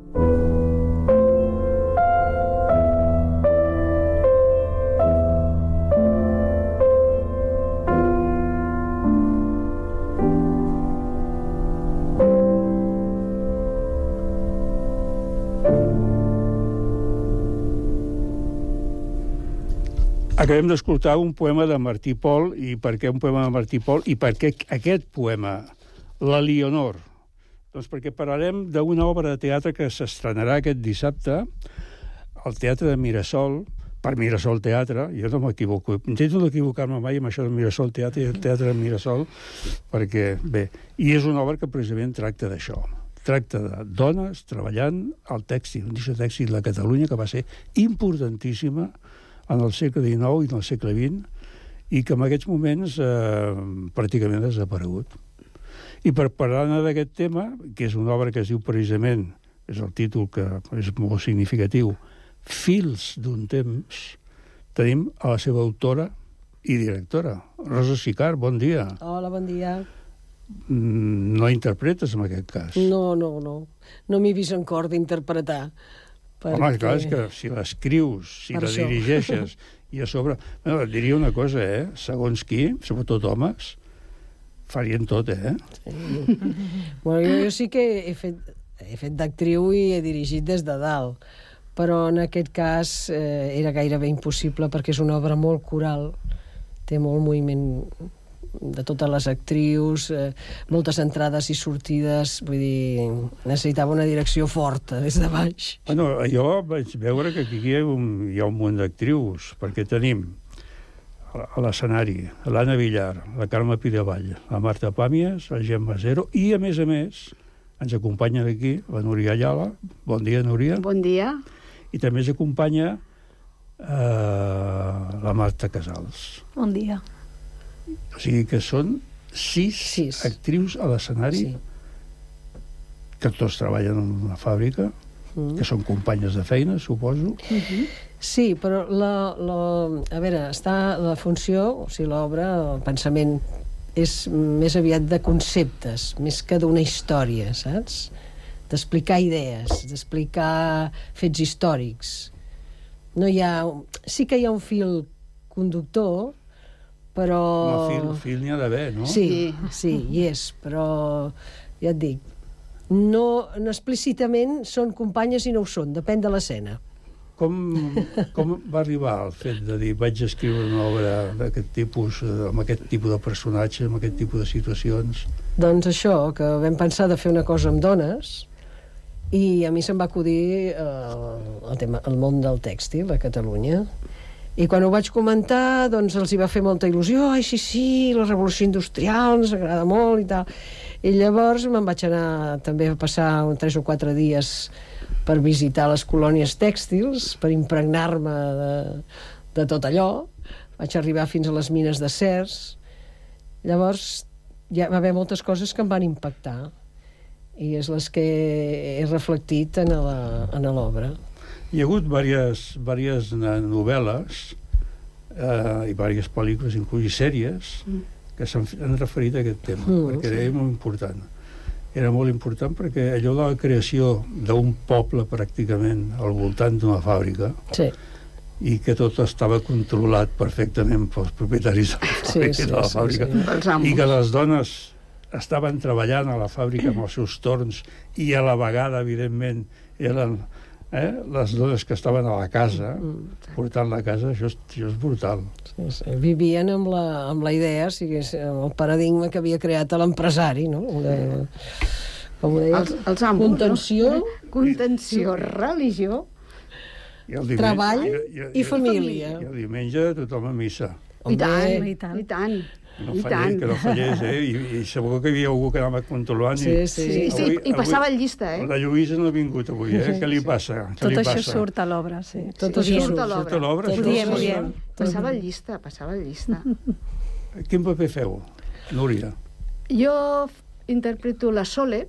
Acabem d'escoltar un poema de Martí Pol. I per què un poema de Martí Pol? I per què aquest poema, l'Elionor? Doncs perquè parlarem d'una obra de teatre que s'estrenarà aquest dissabte al Teatre de Mirasol, per Mirasol Teatre. Jo no m'equivoco. Intento no equivocar-me mai amb això de Mirasol Teatre i el Teatre de Mirasol, perquè, bé, i és una obra que precisament tracta d'això. Tracta de dones treballant al tèxtil, un indústria tèxtil de Catalunya que va ser importantíssima en el segle dinou i en el segle vint, i que en aquests moments eh, pràcticament ha desaparegut. I per parlar d'aquest tema, que és una obra que es diu precisament, és el títol que és molt significatiu, Fils d'un temps, tenim a la seva autora i directora, Rosa Sicart. Bon dia. Hola, bon dia. No interpretes en aquest cas? No, no, no. No m'he vist encara d'interpretar. Perquè... Home, clar, és que si l'escrius, si per la això. dirigeixes, i a sobre... Bueno, et diria una cosa, eh? Segons qui, sobretot homes, farien tot, eh? Sí. Bueno, jo, jo sí que he fet, he fet d'actriu i he dirigit des de dalt, però en aquest cas eh, era gairebé impossible perquè és una obra molt coral, té molt moviment de totes les actrius, eh, moltes entrades i sortides, vull dir, necessitava una direcció forta des de baix. Bueno, jo vaig veure que aquí hi ha un, hi ha un munt d'actrius, perquè tenim a l'escenari l'Anna Villar, la Carme Pidevall, la Marta Pàmies, la Gemma Zero, i a més a més ens acompanya aquí la Núria Ayala. Bon dia, Núria. Bon dia. I també ens acompanya eh, la Marta Casals. Bon dia. O sigui que són sis, sis. actrius a l'escenari, sí. que tots treballen en una fàbrica, mm. que són companyes de feina, suposo. Mm-hmm. Sí, però la, la, a veure, està la funció, o sigui, l'obra, el pensament, és més aviat de conceptes, més que d'una història, saps? D'explicar idees, d'explicar fets històrics. No hi ha... Sí que hi ha un fil conductor, però... No, fil, fil n'hi ha d'haver, no? Sí, sí, hi és, però ja et dic, no, no explícitament són companyes i no ho són, depèn de l'escena. Com, com va arribar el fet de dir vaig escriure una obra d'aquest tipus, amb aquest tipus de personatges, amb aquest tipus de situacions? Doncs això, que vam pensar de fer una cosa amb dones, i a mi se'm va acudir eh, el, tema, el món del tèxtil a Catalunya. I quan ho vaig comentar, doncs els hi va fer molta il·lusió. Ai, sí, sí, la revolució industrial ens agrada molt i tal. I llavors me'n vaig anar també a passar un tres o quatre dies per visitar les colònies tèxtils, per impregnar-me de, de tot allò. Vaig arribar fins a les mines de Cers. Llavors ja va haver moltes coses que em van impactar. i és les que he reflectit en l'obra. Hi ha hagut diverses, diverses novel·les eh, i diverses pel·lícules, inclús sèries, mm. que s'han referit a aquest tema, mm, perquè sí. Era molt important. Era molt important perquè allò de la creació d'un poble pràcticament al voltant d'una fàbrica, sí. i que tot estava controlat perfectament pels propietaris de la fàbrica, sí, sí, de la fàbrica sí, sí. i que les dones estaven treballant a la fàbrica amb els seus torns i a la vegada, evidentment, eren eh, les dones que estaven a la casa, portant la casa, això és, això és brutal. Sí, sí. Vivien amb la, amb la idea, o sigui, amb el paradigma que havia creat l'empresari, no? De, com ho deia? Els, els amos, contenció, no? Contenció, religió, I diumenge, treball i, i, i família. I el diumenge tothom a missa. I tant, i tant, i tant. No fallés, que no fallés, eh? I, I segur que hi havia algú que anava controlant. Sí, sí, sí, sí. Avui, i passava el llista, eh? La Lluïsa no ha vingut avui, eh? Què li passa? Què Tot li això passa? surt a l'obra, sí. Tot això surt a l'obra. Tot diem, diem. Passava el llista, passava el llista. Quin paper feu, Núria? Jo interpreto la Sole,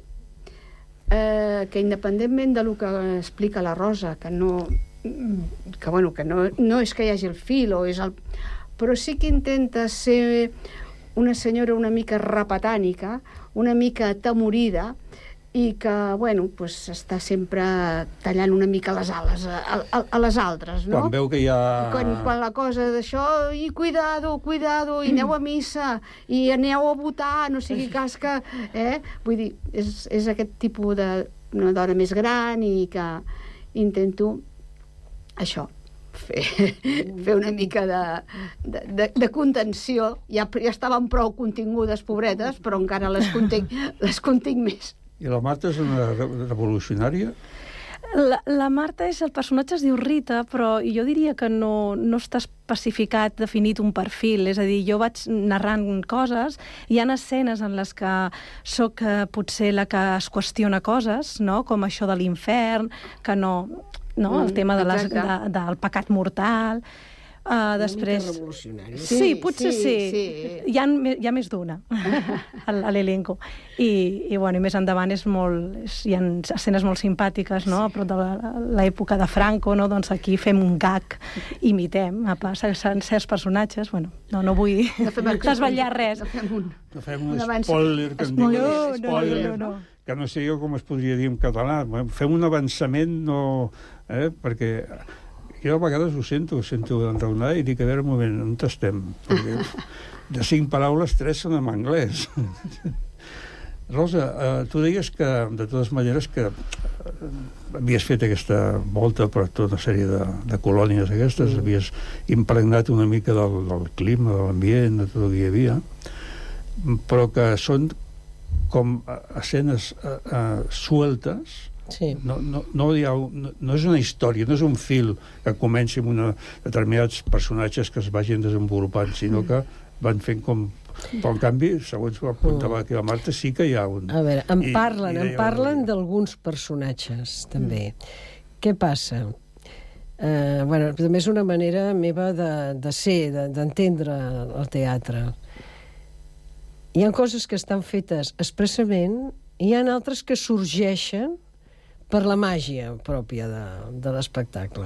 eh, que independentment del que explica la Rosa, que no... que, bueno, que no, no és que hi hagi el fil, o és el... però sí que intenta ser una senyora una mica repatànica, una mica atemorida, i que, bueno, pues, està sempre tallant una mica les ales a, a, a les altres, no? Quan veu que hi ha... Quan, quan la cosa d'això, i cuidado, cuidado, i aneu a missa, i aneu a votar, no sigui cas que... Eh? Vull dir, és, és aquest tipus de una dona més gran i que intento això, fer, fer una mica de, de, de, de contenció. Ja, ja estaven prou contingudes, pobretes, però encara les continc, les continc més. I la Marta és una revolucionària? La, la Marta és, el personatge es diu Rita, però jo diria que no, no està especificat, definit un perfil, és a dir, jo vaig narrant coses, hi ha escenes en les que sóc eh, potser la que es qüestiona coses, no? Com això de l'infern, que no... no? El tema de les, de, del pecat mortal. Uh, després... Una mica revolucionari. Sí, sí, potser sí. sí. sí. Hi, ha, hi ha més d'una a l'elenco. I, i, bueno, i més endavant és molt, és, hi ha escenes molt simpàtiques, no? A prop de l'època de Franco, no? Doncs aquí fem un gag, imitem, a part, certs personatges. Bueno, no, no vull no desvetllar res. No fem un, no fem un, un spoiler, que no, no, spoiler, no, no, no. Que no sé jo com es podria dir en català. Fem un avançament, no... Eh? Perquè jo a vegades ho sento, ho sento enraonar i dic, a veure un moment, on estem? Perquè de cinc paraules, tres són en anglès. Rosa, eh, tu deies que, de totes maneres, que eh, havies fet aquesta volta per tota una sèrie de, de colònies aquestes, mm. havies impregnat una mica del, del clima, de l'ambient, de tot el que hi havia, però que són com escenes eh, eh, sueltes. Sí. No, no, no, hi ha, no, no és una història, no és un fil que comenci amb una, determinats personatges que es vagin desenvolupant, sinó que van fent com... Però, en canvi, segons ho apuntava aquí la Marta, sí que hi ha un... A veure, em parlen, I, i em parlen d'alguns personatges, també. Mm. Què passa? Uh, bueno, també és una manera meva de, de ser, d'entendre de, el teatre. Hi ha coses que estan fetes expressament, i hi ha altres que sorgeixen per la màgia pròpia de, de l'espectacle.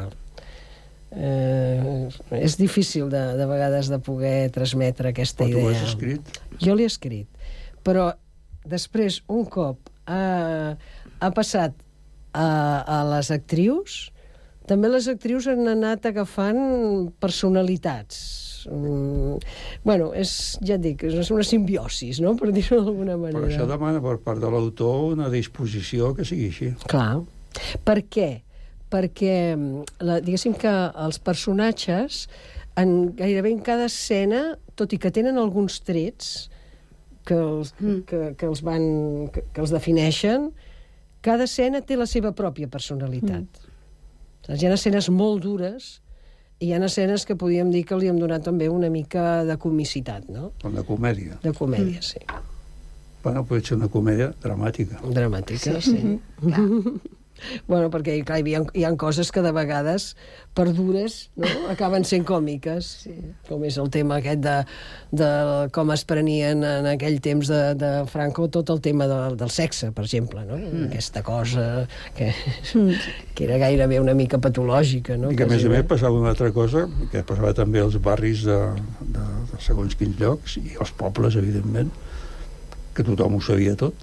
Eh, és difícil de, de vegades de poder transmetre aquesta però idea. Però tu ho has escrit? Jo l'he escrit. Però després, un cop ha, ha passat a, a les actrius, també les actrius han anat agafant personalitats. Mm, bueno, és, ja et dic, és una simbiosis, no?, per dir-ho d'alguna manera. Però això demana per part de l'autor una disposició que sigui així. Clar. Per què? Perquè, la, diguéssim que els personatges, en, gairebé en cada escena, tot i que tenen alguns trets que els, mm. que, que els van, que, que els defineixen, cada escena té la seva pròpia personalitat. Mm. Hi ha escenes molt dures, i hi ha escenes que podríem dir que li hem donat també una mica de comicitat, no? Com de comèdia. De comèdia, mm. sí. Bueno, pot ser una comèdia dramàtica. Dramàtica, sí. sí. Mm-hmm. Bueno, perquè clar, hi, ha, hi ha coses que de vegades, per dures, no? acaben sent còmiques. Sí. Com és el tema aquest de, de com es prenien en aquell temps de, de Franco tot el tema de, del sexe, per exemple, no? Mm. Aquesta cosa que, que era gairebé una mica patològica. No? I que, a més a més, passava una altra cosa, que passava també als barris de, de, de segons quins llocs, i als pobles, evidentment, que tothom ho sabia tot.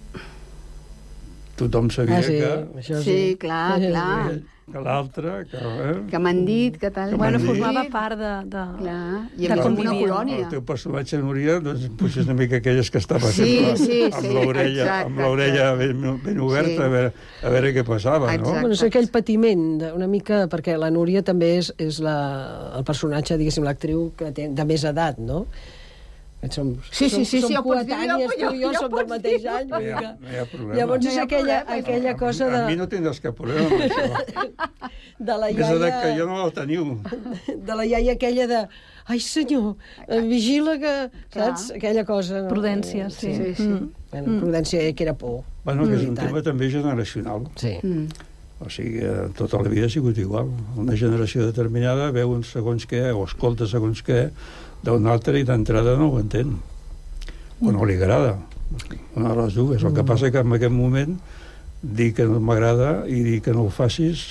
Tothom sabia ah, sí. que... Això sí, sí, clar, clar. Que l'altre... Que, eh? que m'han dit, que tal... Que bueno, formava part de... de... Clar, i de com una colònia. El teu personatge, Núria, doncs, potser és una mica aquelles que estava sí, sempre sí, amb sí, l'orella amb l'orella ben, ben oberta, sí. a, veure, a veure què passava, exacte. no? Bueno, és aquell patiment, una mica, perquè la Núria també és, és la, el personatge, diguéssim, l'actriu que té de més edat, no? Som, sí, sí, sí, som sí, coetànies, tu i jo som del mateix any. No hi ha, no hi ha problema. Llavors és no aquella, problema, aquella cosa de... A mi no tindràs cap problema amb això. De la iaia... iaia... que jo no la teniu. De la iaia aquella de... Ai, senyor, vigila que... Saps? Aquella cosa... No? Prudència, sí. sí, sí. Mm. Bueno, prudència que era por. Bueno, que és un tema també generacional. Sí. Mm. O sigui, tota la vida ha sigut igual. Una generació determinada veu un segons què, o escolta segons què, d'un altre i d'entrada no ho entén. O no li agrada. Una de les dues. El que passa que en aquest moment dir que no m'agrada i dir que no ho facis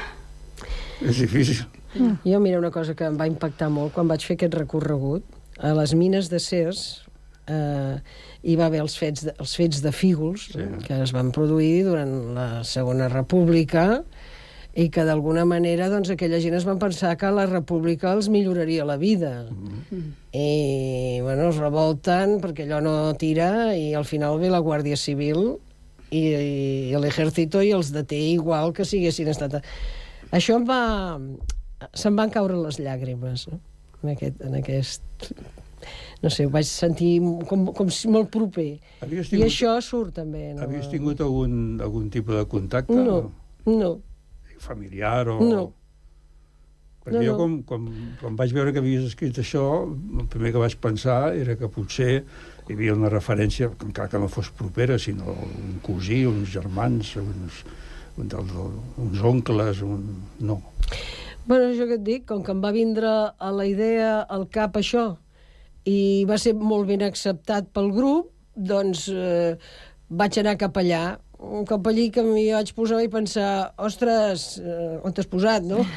és difícil. Mm. Jo, mira, una cosa que em va impactar molt quan vaig fer aquest recorregut, a les mines de Cers eh, hi va haver els fets de, els fets de Fígols, sí. que es van produir durant la Segona República i que d'alguna manera doncs, aquella gent es van pensar que la república els milloraria la vida. Mm. I bueno, es revolten perquè allò no tira i al final ve la Guàrdia Civil i, i l'Ejército i els deté igual que si haguessin estat... Això em va... se'm van caure les llàgrimes, no? En aquest... En aquest... No sé, ho vaig sentir com, com si molt proper. Tingut... I això surt també. No? Havies tingut algun, algun tipus de contacte? No, no. no. Familiar o... No. Perquè no, jo, no. com, com, quan vaig veure que havies escrit això, el primer que vaig pensar era que potser hi havia una referència, encara que no fos propera, sinó un cosí, uns germans, uns, un del, uns oncles, un... no. Bueno, això que et dic, com que em va vindre a la idea al cap això, i va ser molt ben acceptat pel grup, doncs eh, vaig anar cap allà. Un cop allí que m'hi vaig posar i pensar, ostres, eh, on t'has posat, no?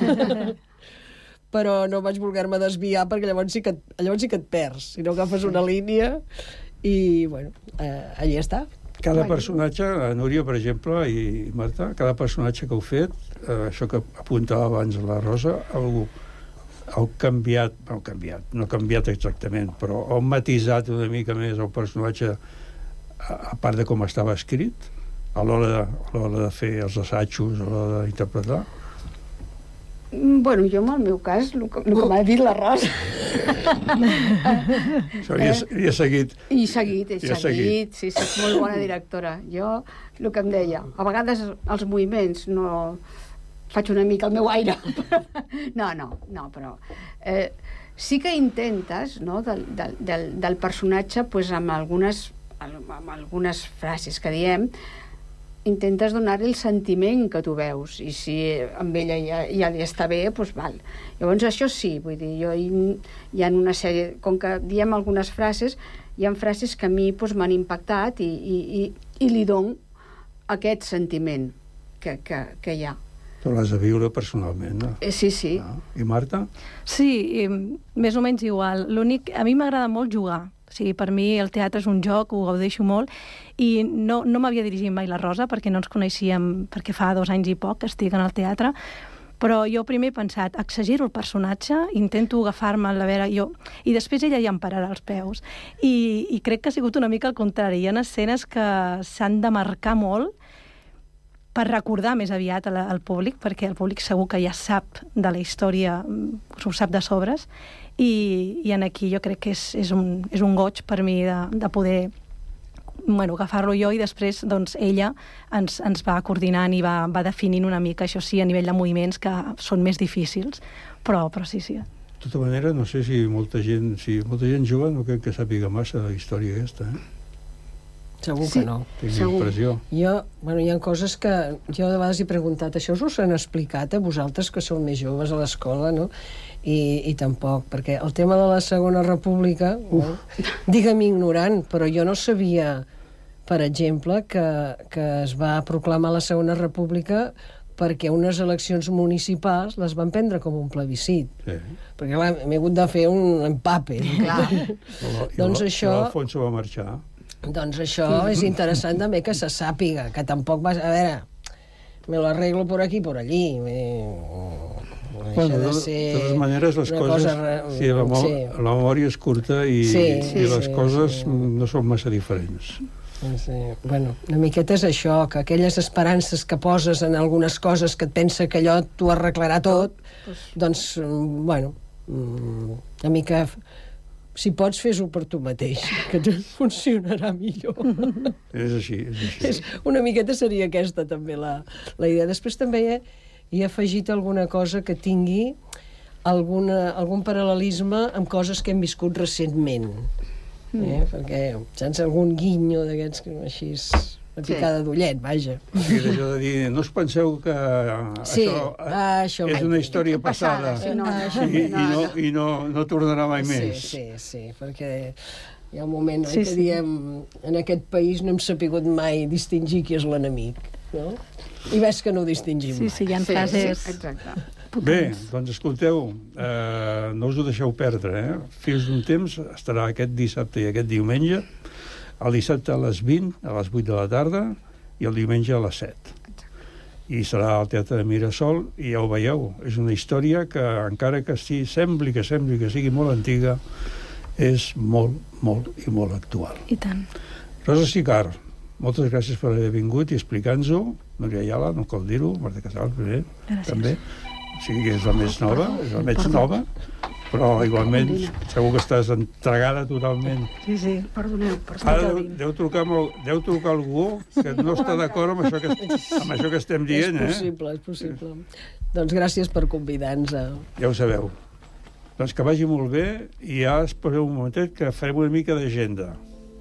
Però no vaig voler-me desviar perquè llavors sí, que, llavors sí que et perds, si no agafes una línia i, bueno, eh, allí està. Cada personatge, Núria, per exemple, i Marta, cada personatge que heu fet, eh, això que apuntava abans la Rosa, heu, heu canviat, heu canviat, no canviat exactament, però heu matisat una mica més el personatge a, a part de com estava escrit, a l'hora de, a l'hora de fer els assajos, a l'hora d'interpretar? Bueno, jo en el meu cas, el que, el que m'ha dit la Rosa. Això li ha, li ha seguit. I seguit, he seguit, seguit, sí, sí, molt bona directora. Jo, el que em deia, a vegades els moviments no... faig una mica el meu aire. No, no, no, però... Eh, sí que intentes, no?, del, del, del, del personatge, pues, amb algunes, amb algunes frases que diem, intentes donar-li el sentiment que tu veus, i si amb ella ja, ja li està bé, doncs val. Llavors això sí, vull dir, jo hi, hi ha una sèrie, com que diem algunes frases, hi ha frases que a mi doncs, m'han impactat i, i, i, i li dono aquest sentiment que, que, que hi ha. Tu l'has de viure personalment, no? Eh, sí, sí. Ah. I Marta? Sí, i, més o menys igual. L'únic, a mi m'agrada molt jugar. O sigui, per mi el teatre és un joc, ho gaudeixo molt, i no, no m'havia dirigit mai la Rosa, perquè no ens coneixíem, perquè fa dos anys i poc que estic en el teatre, però jo primer he pensat, exagero el personatge, intento agafar-me la vera, jo, i després ella ja em pararà els peus. I, i crec que ha sigut una mica al contrari. Hi ha escenes que s'han de marcar molt per recordar més aviat al, al públic, perquè el públic segur que ja sap de la història, ho sap de sobres, i, i en aquí jo crec que és, és, un, és un goig per mi de, de poder bueno, agafar-lo jo, i després doncs, ella ens, ens va coordinant i va, va definint una mica, això sí, a nivell de moviments que són més difícils, però, però sí, sí. De tota manera, no sé si molta gent, si molta gent jove no crec que sàpiga massa la història aquesta, eh? Segur que no. Tinc impressió. Jo, bueno, hi ha coses que jo de vegades he preguntat, això us ho han explicat a vosaltres que sou més joves a l'escola, no? I, i tampoc, perquè el tema de la Segona República, no? Digue'm ignorant, però jo no sabia, per exemple, que, que es va proclamar la Segona República perquè unes eleccions municipals les van prendre com un plebiscit. Sí. Perquè clar, m'he hagut de fer un empape. Clar. Doncs això... I l'Alfonso va marxar. Doncs això és interessant també que se sàpiga, que tampoc vas... A veure, me lo arreglo por aquí, por allí. Me... Bueno, de, de totes maneres, les coses... Cosa... Sí, la, sí. la memòria és curta i, sí, sí, i les sí, coses sí. no són massa diferents. Sí. Bueno, una miqueta és això, que aquelles esperances que poses en algunes coses que et pensa que allò t'ho arreglarà tot, doncs, bueno, una mica... Si pots, fes-ho per tu mateix, que funcionarà millor. És així, és així. És, una miqueta seria aquesta, també, la, la idea. Després també he, he afegit alguna cosa que tingui alguna, algun paral·lelisme amb coses que hem viscut recentment. Mm. Eh? Perquè, sense algun guinyo d'aquests així... Una picada sí. d'ullet, vaja. Sí, d'això de dir, no us penseu que sí. això, ah, això és mai. una història passada, passada. Sí, no, no, i, no, i, no, i no, no tornarà mai sí, més. Sí, sí, perquè hi ha un moment sí, que sí. diem en aquest país no hem sapigut mai distingir qui és l'enemic, no? I ves que no ho distingim sí, mai. Sí, hi ha frases... Sí, exacte. Bé, doncs escolteu, eh, no us ho deixeu perdre, eh? Fils d'un temps estarà aquest dissabte i aquest diumenge. El dissabte a les vint, a les vuit de la tarda, i el diumenge a les set. I serà al Teatre de Mirasol, i ja ho veieu, és una història que, encara que sí, sembli que sembli que sigui molt antiga, és molt, molt i molt actual. I tant. Rosa Sicar, moltes gràcies per haver vingut i explicar-nos-ho. Núria Ayala, no cal dir-ho, Marta Casals, primer, també. O sigui que és la més nova, és la més nova. Però igualment segur que estàs entregada totalment. Sí, sí, perdoneu. perdoneu. Ara deu trucar, molt, deu trucar algú que no està d'acord amb, això que, amb això que estem dient, eh? És possible, és possible. Doncs gràcies per convidar-nos. A... Ja ho sabeu. Doncs que vagi molt bé i ja espereu un momentet que farem una mica d'agenda.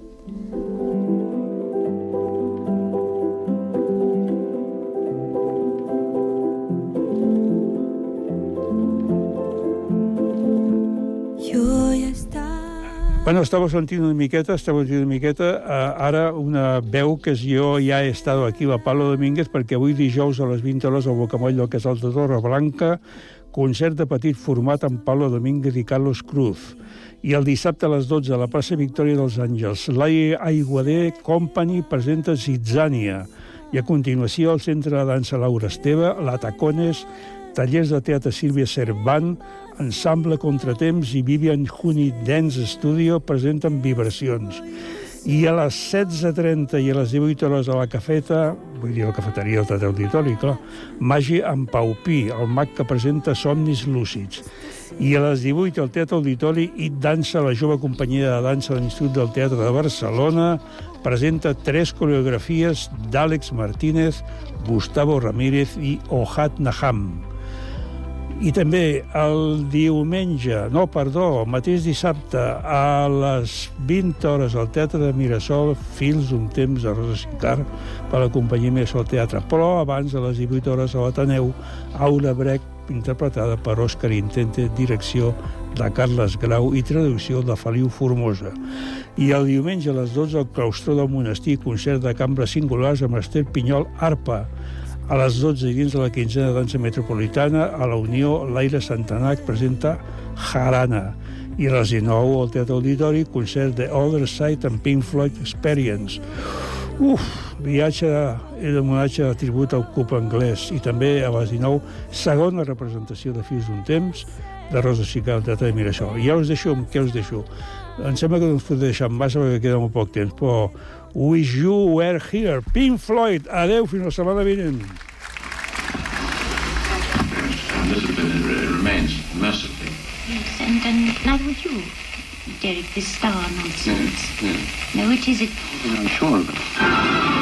Bueno, estava sentint una miqueta, estava sentint una miqueta, eh, ara una veu que jo ja he estat aquí, la Pablo Domínguez, perquè avui dijous a les vint hores al Bocamoll del Casal de Torreblanca, concert de petit format amb Pablo Domínguez i Carlos Cruz. I el dissabte a les dotze a la plaça Victòria dels Àngels, l'A Aiguader Company presenta Zitzània. I a continuació al Centre de Dansa Laura Esteve, la Tacones, tallers de teatre Sílvia Cervant, Ensemble Contratemps i Vivian Honey Dance Studio presenten Vibracions. I a les setze trenta i a les divuit hores a la cafeta, vull dir a la cafeteria del Teatre Auditori, clar, Magi amb Paupí, el mag que presenta Somnis Lúcids. I a les divuit al Teatre Auditori i Dansa, la jove companyia de dansa de l'Institut del Teatre de Barcelona, presenta tres coreografies d'Àlex Martínez, Gustavo Ramírez i Ohad Naham. I també el diumenge, no, perdó, el mateix dissabte, a les vint hores al Teatre de Mirasol, Fils d'un temps de Rosa Sicar per la companyia Mirasol Teatre. Però abans, a les divuit hores a l'Ateneu, Aura Brecht, interpretada per Òscar Intente, direcció de Carles Grau i traducció de Feliu Formosa. I el diumenge a les dotze al claustró del monestir, concert de cambra singulars amb Esther Pinyol, arpa. A les dotze i dins de la quinzena de dansa metropolitana, a la Unió, l'Aire Santanac presenta Jarana. I a les dinou, al Teatre Auditori, concert de Other Side and Pink Floyd Experience. Uf, viatge i homenatge de tribut al club anglès. I també a les dinou, segona representació de Fils d'un temps, de Rosa Sicar al Teatre de Mirasol. I ja us deixo, què us deixo? Em sembla que no us puc deixar massa perquè queda molt poc temps, però Wish You Were Here, Pink Floyd. Adeu, fins la setmana vinent. Elizabeth remains mercifully. Yes, and, and neither would you, Derek, this star nonsense. Yes, yes. No, which is it? I'm sure of it.